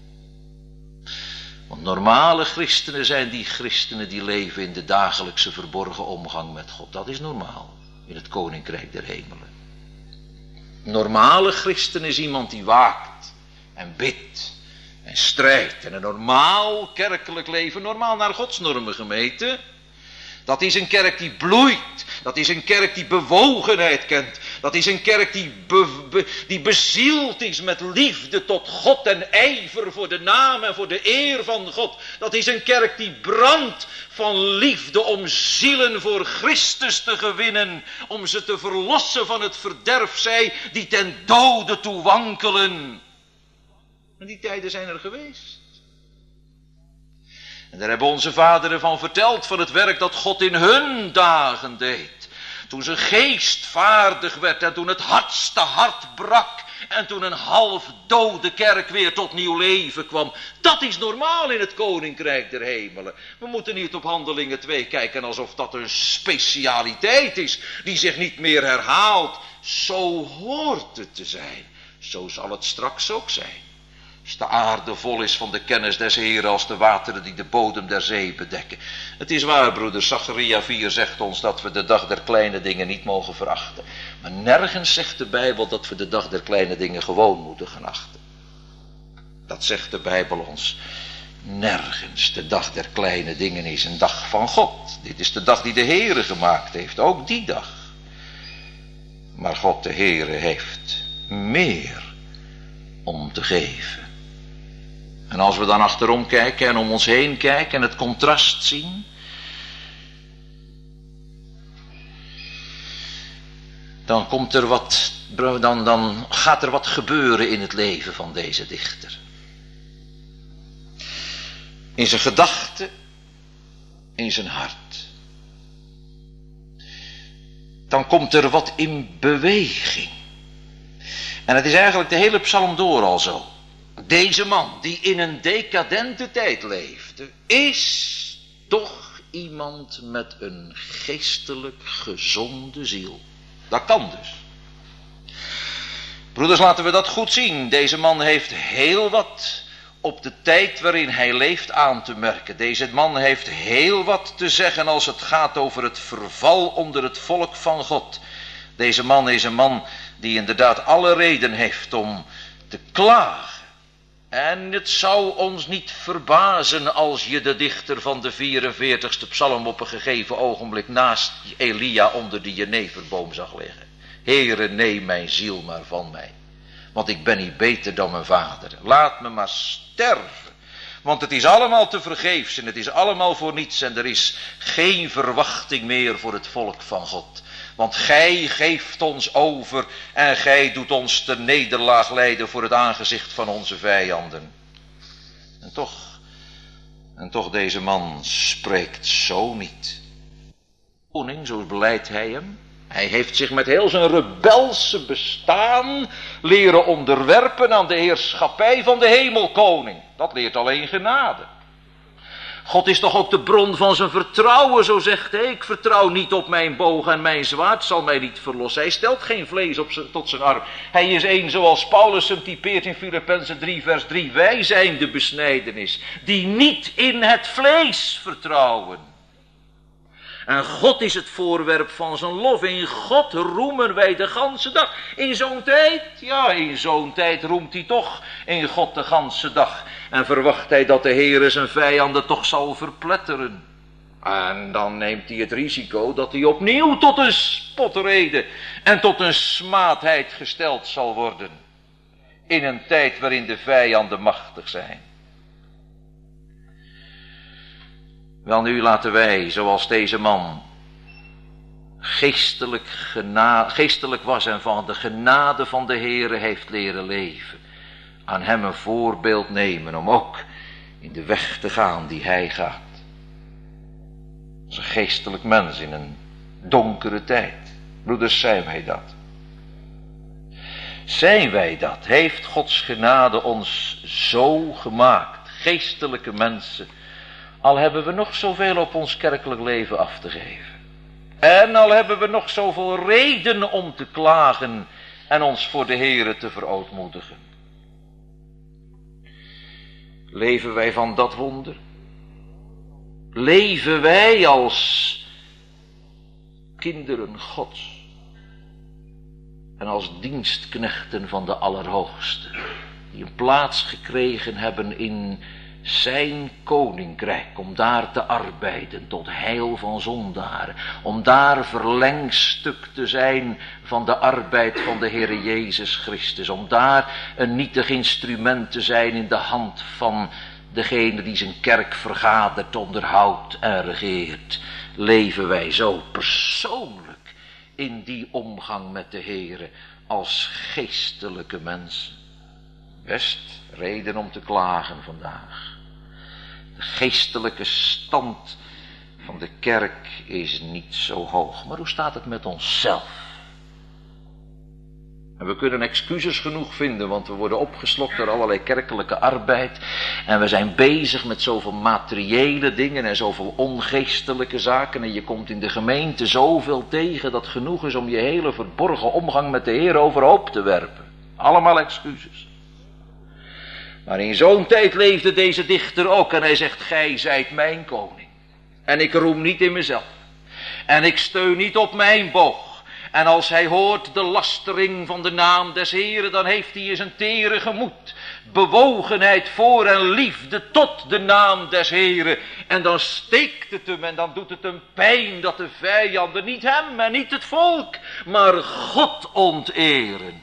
Want normale christenen zijn die christenen die leven in de dagelijkse verborgen omgang met God. Dat is normaal in het koninkrijk der hemelen. Normale christen is iemand die waakt en bidt en strijdt. En een normaal kerkelijk leven, normaal naar Gods normen gemeten, dat is een kerk die bloeit. Dat is een kerk die bewogenheid kent. Dat is een kerk die bezield is met liefde tot God en ijver voor de naam en voor de eer van God. Dat is een kerk die brandt van liefde om zielen voor Christus te gewinnen. Om ze te verlossen van het verderf, zij die ten dode toe wankelen. En die tijden zijn er geweest. En daar hebben onze vaderen van verteld, van het werk dat God in hun dagen deed. Toen zijn geest vaardig werd en toen het hardste hart brak. En toen een half dode kerk weer tot nieuw leven kwam. Dat is normaal in het koninkrijk der hemelen. We moeten niet op Handelingen 2 kijken alsof dat een specialiteit is die zich niet meer herhaalt. Zo hoort het te zijn. Zo zal het straks ook zijn. Als de aarde vol is van de kennis des Heeren als de wateren die de bodem der zee bedekken. Het is waar, broeder, Zacharia 4 zegt ons dat we de dag der kleine dingen niet mogen verachten. Maar nergens zegt de Bijbel dat we de dag der kleine dingen gewoon moeten gaan achten. Dat zegt de Bijbel ons nergens. De dag der kleine dingen is een dag van God. Dit is de dag die de Heere gemaakt heeft, ook die dag. Maar God de Heere heeft meer om te geven. En als we dan achterom kijken en om ons heen kijken en het contrast zien, dan gaat er wat gebeuren in het leven van deze dichter. In zijn gedachten, in zijn hart. Dan komt er wat in beweging. En het is eigenlijk de hele psalm door al zo. Deze man die in een decadente tijd leefde, is toch iemand met een geestelijk gezonde ziel. Dat kan dus. Broeders, laten we dat goed zien. Deze man heeft heel wat op de tijd waarin hij leeft aan te merken. Deze man heeft heel wat te zeggen als het gaat over het verval onder het volk van God. Deze man is een man die inderdaad alle reden heeft om te klagen. En het zou ons niet verbazen als je de dichter van de 44ste psalm op een gegeven ogenblik naast Elia onder de jeneverboom zag liggen. Heere, neem mijn ziel maar van mij, want ik ben niet beter dan mijn vader. Laat me maar sterven, want het is allemaal te vergeefs en het is allemaal voor niets en er is geen verwachting meer voor het volk van God. Want gij geeft ons over en gij doet ons ter nederlaag leiden voor het aangezicht van onze vijanden. En toch deze man spreekt zo niet. Koning, zo beleidt hij hem. Hij heeft zich met heel zijn rebelse bestaan leren onderwerpen aan de heerschappij van de hemelkoning. Dat leert alleen genade. God is toch ook de bron van zijn vertrouwen, zo zegt hij. Ik vertrouw niet op mijn boog en mijn zwaard zal mij niet verlossen. Hij stelt geen vlees tot zijn arm. Hij is één zoals Paulus hem typeert in Filippenzen 3 vers 3. Wij zijn de besnijdenis die niet in het vlees vertrouwen. En God is het voorwerp van zijn lof. In God roemen wij de ganse dag. In zo'n tijd roemt hij toch in God de ganse dag. En verwacht hij dat de Heere zijn vijanden toch zal verpletteren. En dan neemt hij het risico dat hij opnieuw tot een spotrede en tot een smaadheid gesteld zal worden. In een tijd waarin de vijanden machtig zijn. Welnu, laten wij, zoals deze man geestelijk was en van de genade van de Heere heeft leren leven, aan hem een voorbeeld nemen om ook in de weg te gaan die hij gaat. Als een geestelijk mens in een donkere tijd. Broeders, zijn wij dat? Zijn wij dat? Heeft Gods genade ons zo gemaakt, geestelijke mensen, al hebben we nog zoveel op ons kerkelijk leven af te geven. En al hebben we nog zoveel reden om te klagen en ons voor de Heere te verootmoedigen. Leven wij van dat wonder? Leven wij als kinderen Gods en als dienstknechten van de Allerhoogste, die een plaats gekregen hebben in zijn koninkrijk, om daar te arbeiden tot heil van zondaren, om daar verlengstuk te zijn van de arbeid van de Heere Jezus Christus, om daar een nietig instrument te zijn in de hand van degene die zijn kerk vergadert, onderhoudt en regeert. Leven wij zo persoonlijk in die omgang met de Heere als geestelijke mensen? Best reden om te klagen vandaag. De geestelijke stand van de kerk is niet zo hoog. Maar hoe staat het met onszelf? En we kunnen excuses genoeg vinden, want we worden opgeslokt door allerlei kerkelijke arbeid. En we zijn bezig met zoveel materiële dingen en zoveel ongeestelijke zaken. En je komt in de gemeente zoveel tegen dat genoeg is om je hele verborgen omgang met de Heer overhoop te werpen. Allemaal excuses. Maar in zo'n tijd leefde deze dichter ook en hij zegt, gij zijt mijn koning. En ik roem niet in mezelf. En ik steun niet op mijn boog. En als hij hoort de lastering van de naam des Heeren, dan heeft hij in zijn tere gemoed bewogenheid voor en liefde tot de naam des Heeren. En dan steekt het hem en dan doet het hem pijn dat de vijanden niet hem en niet het volk, maar God onteren.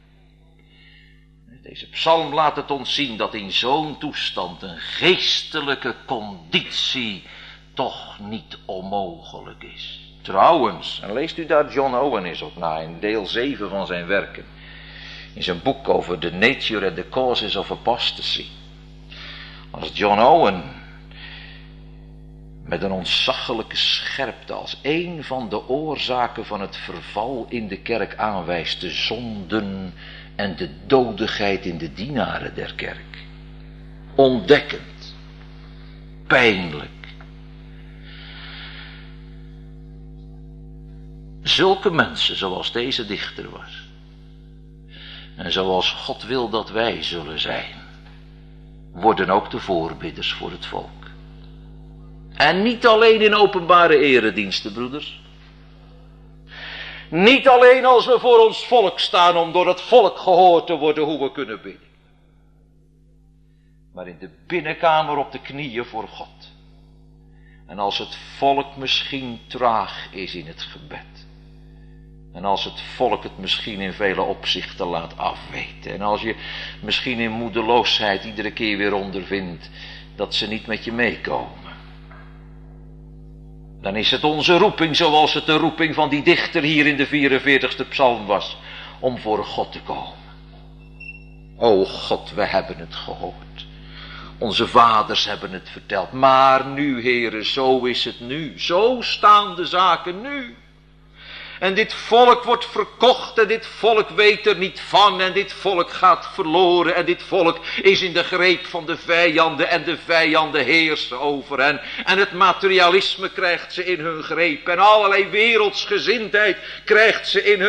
Deze psalm laat het ons zien dat in zo'n toestand een geestelijke conditie toch niet onmogelijk is. Trouwens, en leest u daar John Owen eens op na in deel 7 van zijn werken. In zijn boek over the nature and the causes of apostasy. Als John Owen met een ontzaglijke scherpte als een van de oorzaken van het verval in de kerk aanwijst de zonden en de dodigheid in de dienaren der kerk. Ontdekkend, pijnlijk. Zulke mensen zoals deze dichter was, en zoals God wil dat wij zullen zijn, worden ook de voorbidders voor het volk. En niet alleen in openbare erediensten, broeders. Niet alleen als we voor ons volk staan om door het volk gehoord te worden hoe we kunnen bidden. Maar in de binnenkamer op de knieën voor God. En als het volk misschien traag is in het gebed. En als het volk het misschien in vele opzichten laat afweten. En als je misschien in moedeloosheid iedere keer weer ondervindt dat ze niet met je meekomen. Dan is het onze roeping zoals het de roeping van die dichter hier in de 44ste psalm was. Om voor God te komen. O God, we hebben het gehoord. Onze vaders hebben het verteld. Maar nu, heren, zo is het nu. Zo staan de zaken nu. En dit volk wordt verkocht en dit volk weet er niet van en dit volk gaat verloren en dit volk is in de greep van de vijanden en de vijanden heersen over hen. En het materialisme krijgt ze in hun greep en allerlei wereldsgezindheid krijgt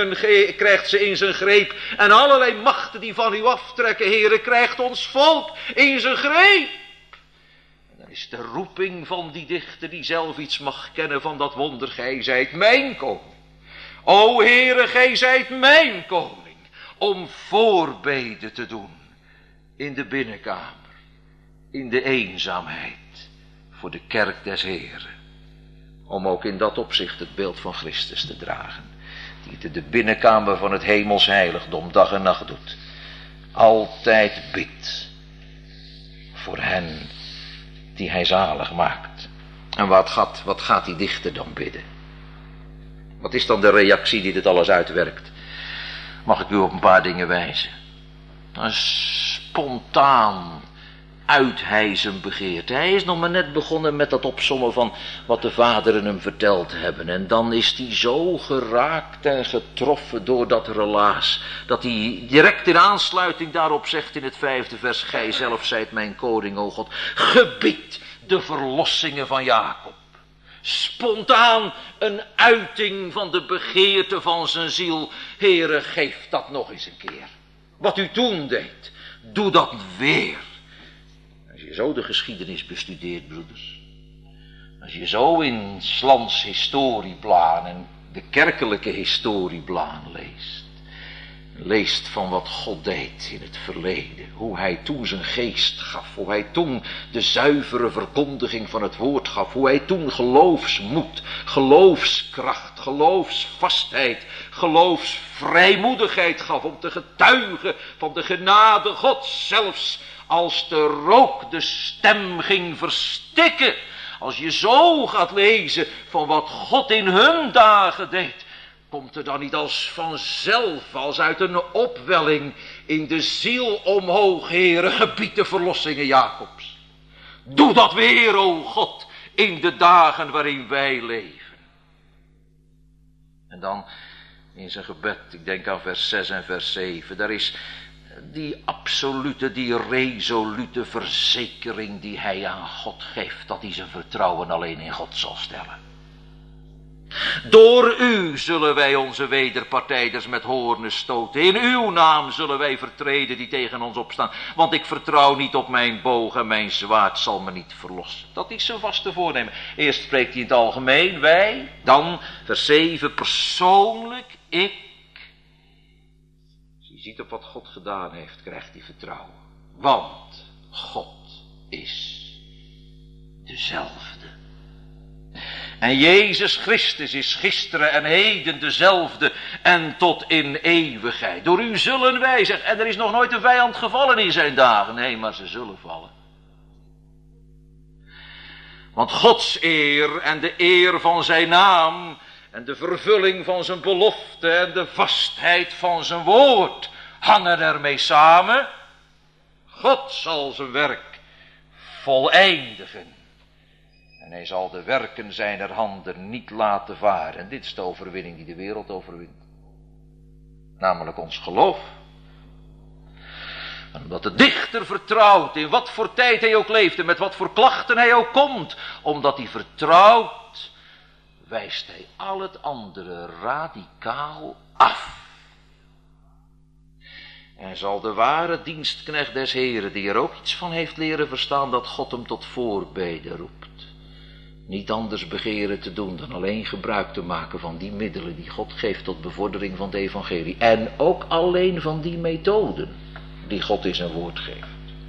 ze in zijn greep. En allerlei machten die van u aftrekken, heren, krijgt ons volk in zijn greep. En dan is de roeping van die dichter die zelf iets mag kennen van dat wonder, gij zijt mijn koning. O Heere, gij zijt mijn koning, om voorbeden te doen in de binnenkamer, in de eenzaamheid, voor de kerk des Heeren. Om ook in dat opzicht het beeld van Christus te dragen, die het in de binnenkamer van het hemels heiligdom dag en nacht doet. Altijd bidt voor hen die hij zalig maakt. En wat gaat die dichter dan bidden? Wat is dan de reactie die dit alles uitwerkt? Mag ik u op een paar dingen wijzen? Een spontaan uithijzen begeert. Hij is nog maar net begonnen met dat opsommen van wat de vaderen hem verteld hebben. En dan is hij zo geraakt en getroffen door dat relaas, dat hij direct in aansluiting daarop zegt in het 5e vers: gij zelf zijt mijn koning, o God. Gebied de verlossingen van Jacob. Spontaan een uiting van de begeerte van zijn ziel. Heere, geef dat nog eens een keer. Wat u toen deed, doe dat weer. Als je zo de geschiedenis bestudeert, broeders. Als je zo in 's lands historieblaan en de kerkelijke historieblaan leest van wat God deed in het verleden. Hoe hij toen zijn geest gaf. Hoe hij toen de zuivere verkondiging van het woord gaf. Hoe hij toen geloofsmoed, geloofskracht, geloofsvastheid, geloofsvrijmoedigheid gaf om te getuigen van de genade Gods. Zelfs als de rook de stem ging verstikken. Als je zo gaat lezen van wat God in hun dagen deed, komt er dan niet als vanzelf, als uit een opwelling in de ziel omhoog, Heere, gebied de verlossingen Jacobs. Doe dat weer, o God, in de dagen waarin wij leven. En dan in zijn gebed, ik denk aan vers 6 en vers 7, daar is die absolute, die resolute verzekering die hij aan God geeft, dat hij zijn vertrouwen alleen in God zal stellen. Door u zullen wij onze wederpartijders met hoornen stoten. In uw naam zullen wij vertreden die tegen ons opstaan. Want ik vertrouw niet op mijn boog en mijn zwaard zal me niet verlossen. Dat is zijn vaste voornemen. Eerst spreekt hij in het algemeen, wij. Dan vers 7, persoonlijk, ik. Als je ziet op wat God gedaan heeft, krijgt hij vertrouwen. Want God is dezelfde. En Jezus Christus is gisteren en heden dezelfde en tot in eeuwigheid. Door u zullen wij, zegt, en er is nog nooit een vijand gevallen in zijn dagen. Nee, maar ze zullen vallen. Want Gods eer en de eer van zijn naam en de vervulling van zijn belofte en de vastheid van zijn woord hangen ermee samen. God zal zijn werk voleindigen. En hij zal de werken zijner handen niet laten varen. En dit is de overwinning die de wereld overwint. Namelijk ons geloof. En omdat de dichter vertrouwt in wat voor tijd hij ook leeft en met wat voor klachten hij ook komt. Omdat hij vertrouwt, wijst hij al het andere radicaal af. En zal de ware dienstknecht des Heren, die er ook iets van heeft leren verstaan dat God hem tot voorbeden roept, niet anders begeren te doen dan alleen gebruik te maken van die middelen die God geeft tot bevordering van het evangelie. En ook alleen van die methoden die God in zijn woord geeft.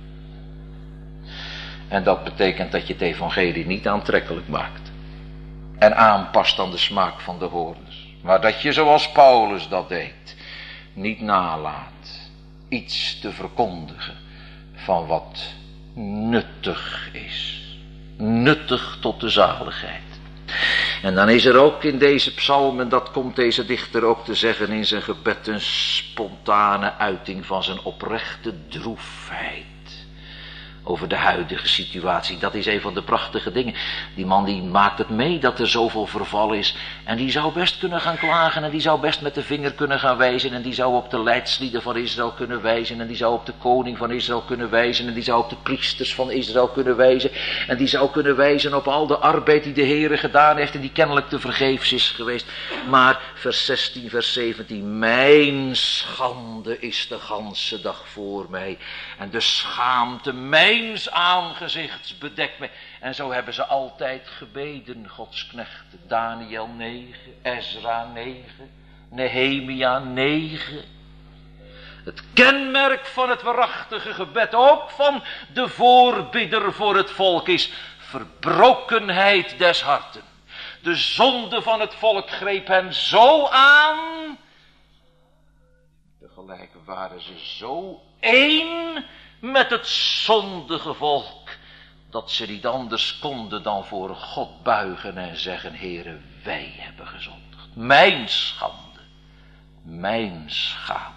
En dat betekent dat je het evangelie niet aantrekkelijk maakt en aanpast aan de smaak van de hoorders. Maar dat je zoals Paulus dat deed, niet nalaat iets te verkondigen van wat nuttig is. Nuttig tot de zaligheid. En dan is er ook in deze psalm, en dat komt deze dichter ook te zeggen in zijn gebed, een spontane uiting van zijn oprechte droefheid over de huidige situatie. Dat is een van de prachtige dingen. Die man die maakt het mee dat er zoveel verval is. En die zou best kunnen gaan klagen. En die zou best met de vinger kunnen gaan wijzen. En die zou op de leidslieden van Israël kunnen wijzen. En die zou op de koning van Israël kunnen wijzen. En die zou op de priesters van Israël kunnen wijzen. En die zou kunnen wijzen op al de arbeid die de Heere gedaan heeft. En die kennelijk te vergeefs is geweest. Maar vers 16, vers 17. Mijn schande is de ganse dag voor mij. En de schaamte mijns aangezichts bedekt mij. En zo hebben ze altijd gebeden, Gods knechten. Daniel 9, Ezra 9, Nehemia 9. Het kenmerk van het waarachtige gebed, ook van de voorbidder voor het volk, is verbrokenheid des harten. De zonde van het volk greep hen zo aan. Tegelijk waren ze zo één met het zondige volk, dat ze niet anders konden dan voor God buigen en zeggen: Heere, wij hebben gezondigd. Mijn schande, mijn schaamte.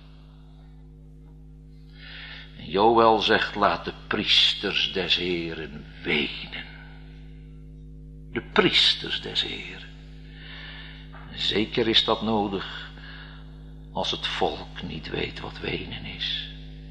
En Joël zegt: laat de priesters des Heeren wenen. De priesters des Heeren. Zeker is dat nodig als het volk niet weet wat wenen is.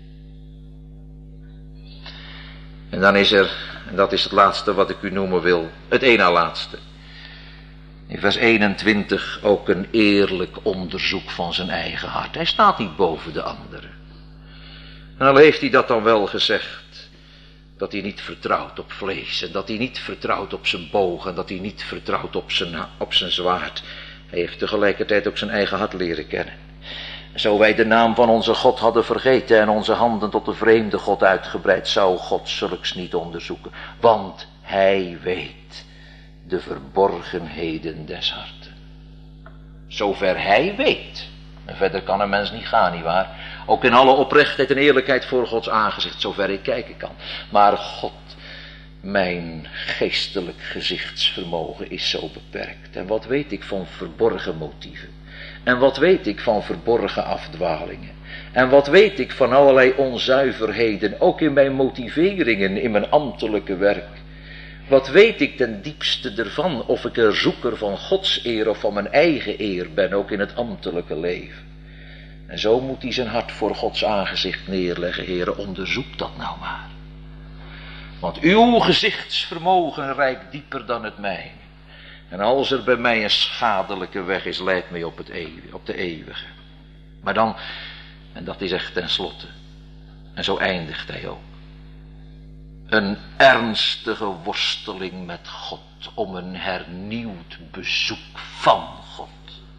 En dan is er, en dat is het laatste wat ik u noemen wil, het een na laatste. In vers 21 ook een eerlijk onderzoek van zijn eigen hart. Hij staat niet boven de anderen. En al heeft hij dat dan wel gezegd, dat hij niet vertrouwt op vlees, en dat hij niet vertrouwt op zijn boog, en dat hij niet vertrouwt op zijn zwaard. Hij heeft tegelijkertijd ook zijn eigen hart leren kennen. Zo wij de naam van onze God hadden vergeten en onze handen tot de vreemde God uitgebreid, zou God zulks niet onderzoeken. Want hij weet de verborgenheden des harten. Zover hij weet. En verder kan een mens niet gaan, nietwaar? Ook in alle oprechtheid en eerlijkheid voor Gods aangezicht, zover ik kijken kan. Maar God, mijn geestelijk gezichtsvermogen is zo beperkt. En wat weet ik van verborgen motieven? En wat weet ik van verborgen afdwalingen? En wat weet ik van allerlei onzuiverheden, ook in mijn motiveringen, in mijn ambtelijke werk? Wat weet ik ten diepste ervan, of ik een zoeker van Gods eer of van mijn eigen eer ben, ook in het ambtelijke leven? En zo moet hij zijn hart voor Gods aangezicht neerleggen. Heere, onderzoek dat nou maar. Want uw gezichtsvermogen reikt dieper dan het mijne. En als er bij mij een schadelijke weg is, leidt mij op de eeuwige. Maar dan, en dat is echt tenslotte, en zo eindigt hij ook, een ernstige worsteling met God om een hernieuwd bezoek van God.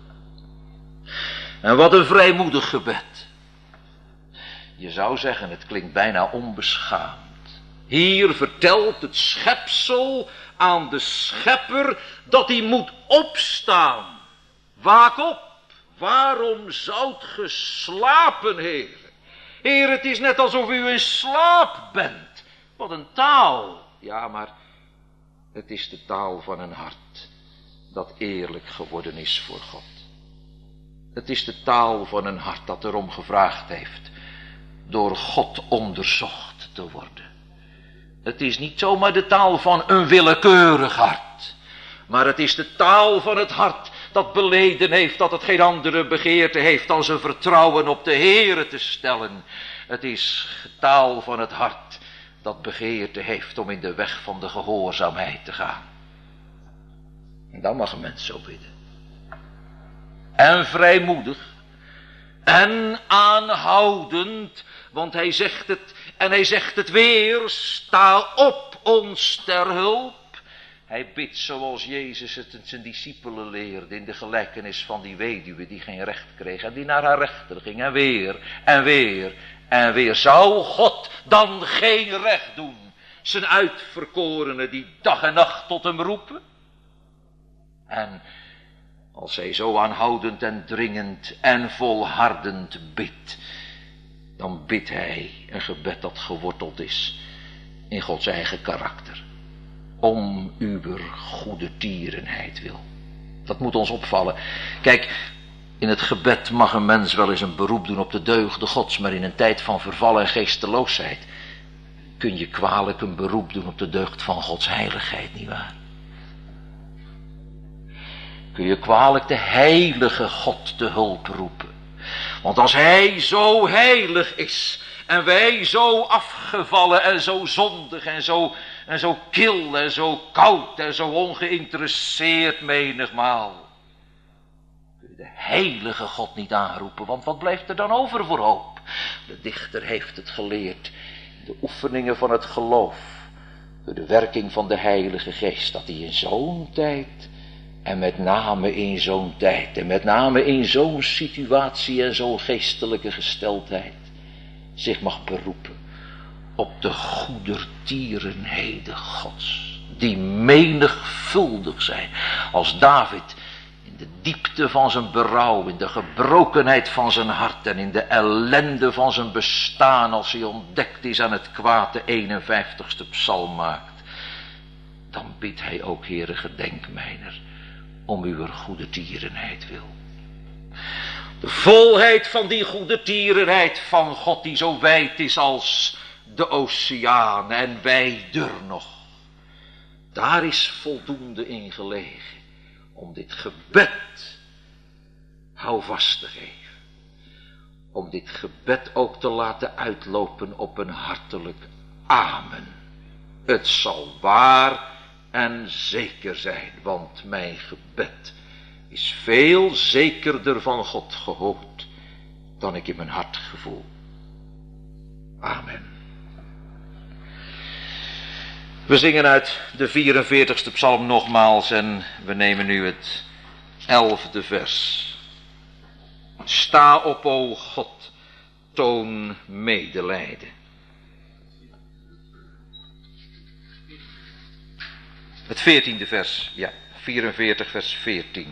En wat een vrijmoedig gebed. Je zou zeggen, het klinkt bijna onbeschaamd. Hier vertelt het schepsel aan de schepper dat hij moet opstaan. Waak op, waarom zoudt ge slapen, Heer? Heer, het is net alsof u in slaap bent. Wat een taal. Ja, maar het is de taal van een hart dat eerlijk geworden is voor God. Het is de taal van een hart dat erom gevraagd heeft door God onderzocht te worden. Het is niet zomaar de taal van een willekeurig hart, maar het is de taal van het hart dat beleden heeft dat het geen andere begeerte heeft dan zijn vertrouwen op de Heere te stellen. Het is de taal van het hart dat begeerte heeft om in de weg van de gehoorzaamheid te gaan. En dan mag een mens zo bidden. En vrijmoedig en aanhoudend, want hij zegt het en hij zegt het weer, sta op ons ter hulp. Hij bidt zoals Jezus het zijn discipelen leerde in de gelijkenis van die weduwe die geen recht kreeg en die naar haar rechter ging en weer en weer en weer. Zou God dan geen recht doen, zijn uitverkorenen die dag en nacht tot hem roepen? En als hij zo aanhoudend en dringend en volhardend bidt, dan bidt hij een gebed dat geworteld is in Gods eigen karakter. Om uw goede tierenheid wil. Dat moet ons opvallen. Kijk, in het gebed mag een mens wel eens een beroep doen op de deugden Gods, maar in een tijd van verval en geesteloosheid kun je kwalijk een beroep doen op de deugd van Gods heiligheid, nietwaar? Kun je kwalijk de heilige God te hulp roepen. Want als hij zo heilig is en wij zo afgevallen en zo zondig en zo kil en zo koud en zo ongeïnteresseerd menigmaal, kun je de heilige God niet aanroepen, want wat blijft er dan over voor hoop? De dichter heeft het geleerd, de oefeningen van het geloof, door de werking van de Heilige Geest, dat hij in zo'n tijd en met name in zo'n tijd en met name in zo'n situatie en zo'n geestelijke gesteldheid zich mag beroepen op de goedertierenheden Gods, die menigvuldig zijn. Als David in de diepte van zijn berouw, in de gebrokenheid van zijn hart en in de ellende van zijn bestaan, als hij ontdekt is aan het kwaad, de 51ste psalm maakt, dan bidt hij ook, Heere, gedenk mijner, om uw goedertierenheid wil. De volheid van die goedertierenheid van God, die zo wijd is als de oceaan en wijder nog. Daar is voldoende in gelegen om dit gebed houvast te geven. Om dit gebed ook te laten uitlopen op een hartelijk amen. Het zal waar en zeker zijn, want mijn gebed is veel zekerder van God gehoord dan ik in mijn hart gevoel. Amen. We zingen uit de 44ste psalm nogmaals en we nemen nu het 11e vers. Sta op, o God, toon medelijden. Het 14e vers, ja, 44 vers 14.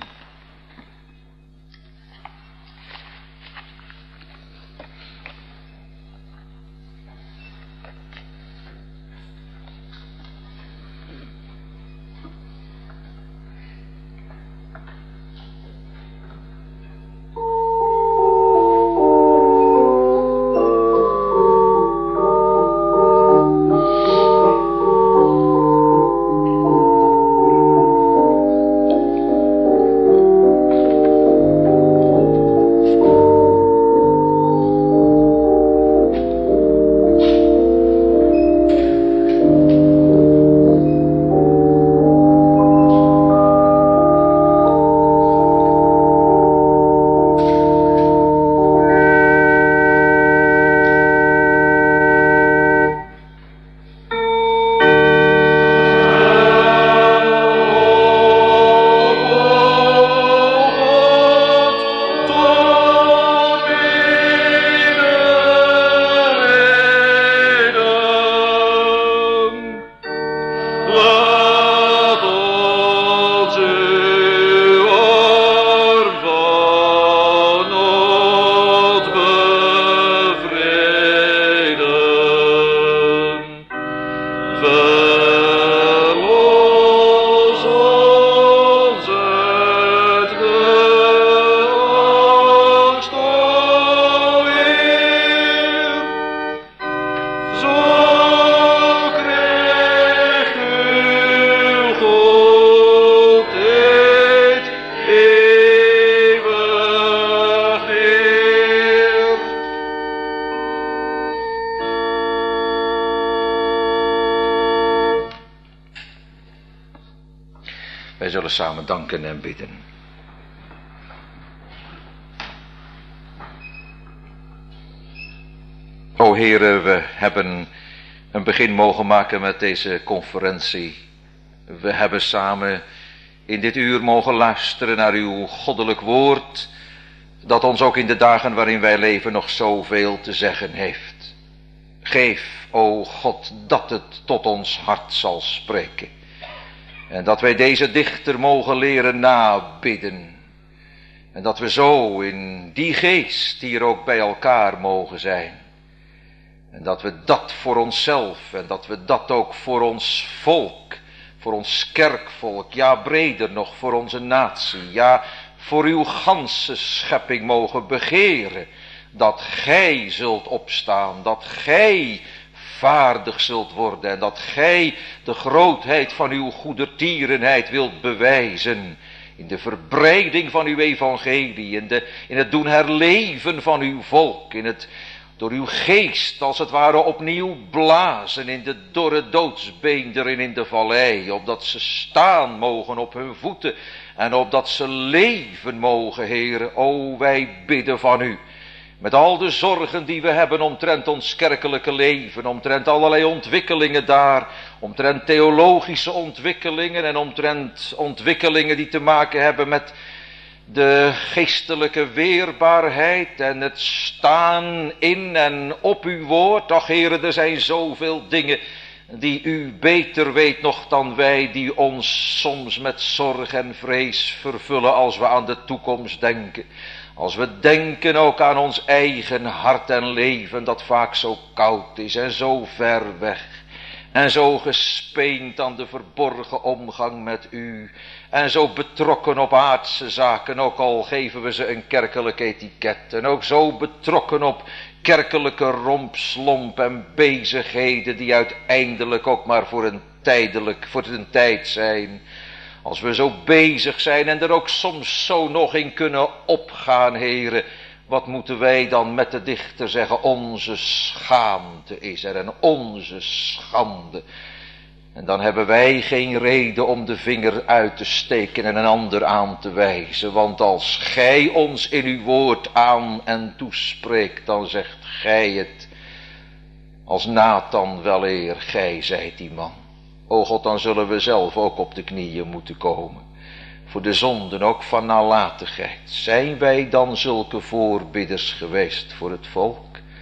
Wij zullen samen danken en bidden. O Heere, we hebben een begin mogen maken met deze conferentie. We hebben samen in dit uur mogen luisteren naar uw goddelijk woord, dat ons ook in de dagen waarin wij leven nog zoveel te zeggen heeft. Geef, o God, dat het tot ons hart zal spreken. En dat wij deze dichter mogen leren nabidden. En dat we zo in die geest hier ook bij elkaar mogen zijn. En dat we dat voor onszelf en dat we dat ook voor ons volk, voor ons kerkvolk, ja breder nog voor onze natie, ja voor uw ganse schepping mogen begeren. Dat gij zult opstaan, dat gij vaardig zult worden en dat gij de grootheid van uw goedertierenheid wilt bewijzen. In de verbreiding van uw evangelie, in het doen herleven van uw volk, in het door uw geest als het ware opnieuw blazen in de dorre doodsbeenderen in de vallei, opdat ze staan mogen op hun voeten en opdat ze leven mogen, Heere. O, wij bidden van u. Met al de zorgen die we hebben omtrent ons kerkelijke leven, omtrent allerlei ontwikkelingen daar, omtrent theologische ontwikkelingen en omtrent ontwikkelingen die te maken hebben met de geestelijke weerbaarheid en het staan in en op uw woord. Ach Heere, er zijn zoveel dingen die u beter weet nog dan wij, die ons soms met zorg en vrees vervullen als we aan de toekomst denken. Als we denken ook aan ons eigen hart en leven, dat vaak zo koud is en zo ver weg. En zo gespeend aan de verborgen omgang met u. En zo betrokken op aardse zaken, ook al geven we ze een kerkelijk etiket. En ook zo betrokken op kerkelijke rompslomp en bezigheden die uiteindelijk ook maar voor een tijd zijn. Als we zo bezig zijn en er ook soms zo nog in kunnen opgaan, Heere, wat moeten wij dan met de dichter zeggen? Onze schaamte is er en onze schande. En dan hebben wij geen reden om de vinger uit te steken en een ander aan te wijzen. Want als gij ons in uw woord aan en toespreekt, dan zegt gij het. Als Nathan weleer, gij zijt die man. O God, dan zullen we zelf ook op de knieën moeten komen. Voor de zonden ook van nalatigheid. Zijn wij dan zulke voorbidders geweest voor het volk?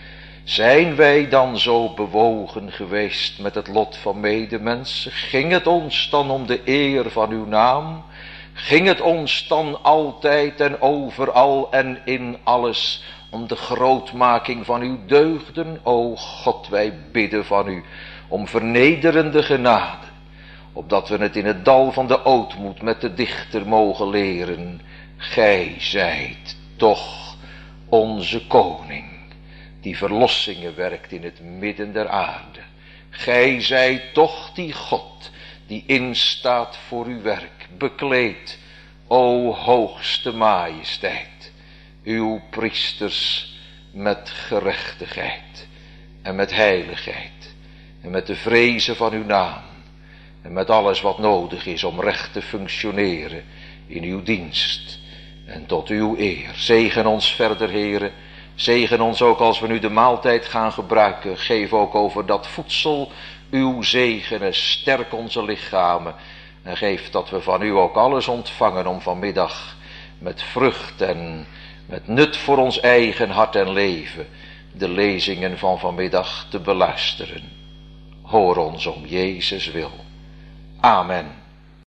Zijn wij dan zo bewogen geweest met het lot van medemensen? Ging het ons dan om de eer van uw naam? Ging het ons dan altijd en overal en in alles om de grootmaking van uw deugden? O God, wij bidden van u om vernederende genade, opdat we het in het dal van de ootmoed met de dichter mogen leren. Gij zijt toch onze koning, die verlossingen werkt in het midden der aarde. Gij zijt toch die God, die instaat voor uw werk, bekleed, o hoogste majesteit, uw priesters met gerechtigheid en met heiligheid en met de vrezen van uw naam en met alles wat nodig is om recht te functioneren in uw dienst en tot uw eer. Zegen ons verder, Heere. Zegen ons ook als we nu de maaltijd gaan gebruiken. Geef ook over dat voedsel uw zegen en sterk onze lichamen. En geef dat we van u ook alles ontvangen om vanmiddag met vrucht en met nut voor ons eigen hart en leven de lezingen van vanmiddag te beluisteren. Hoor ons om Jezus wil. Amen.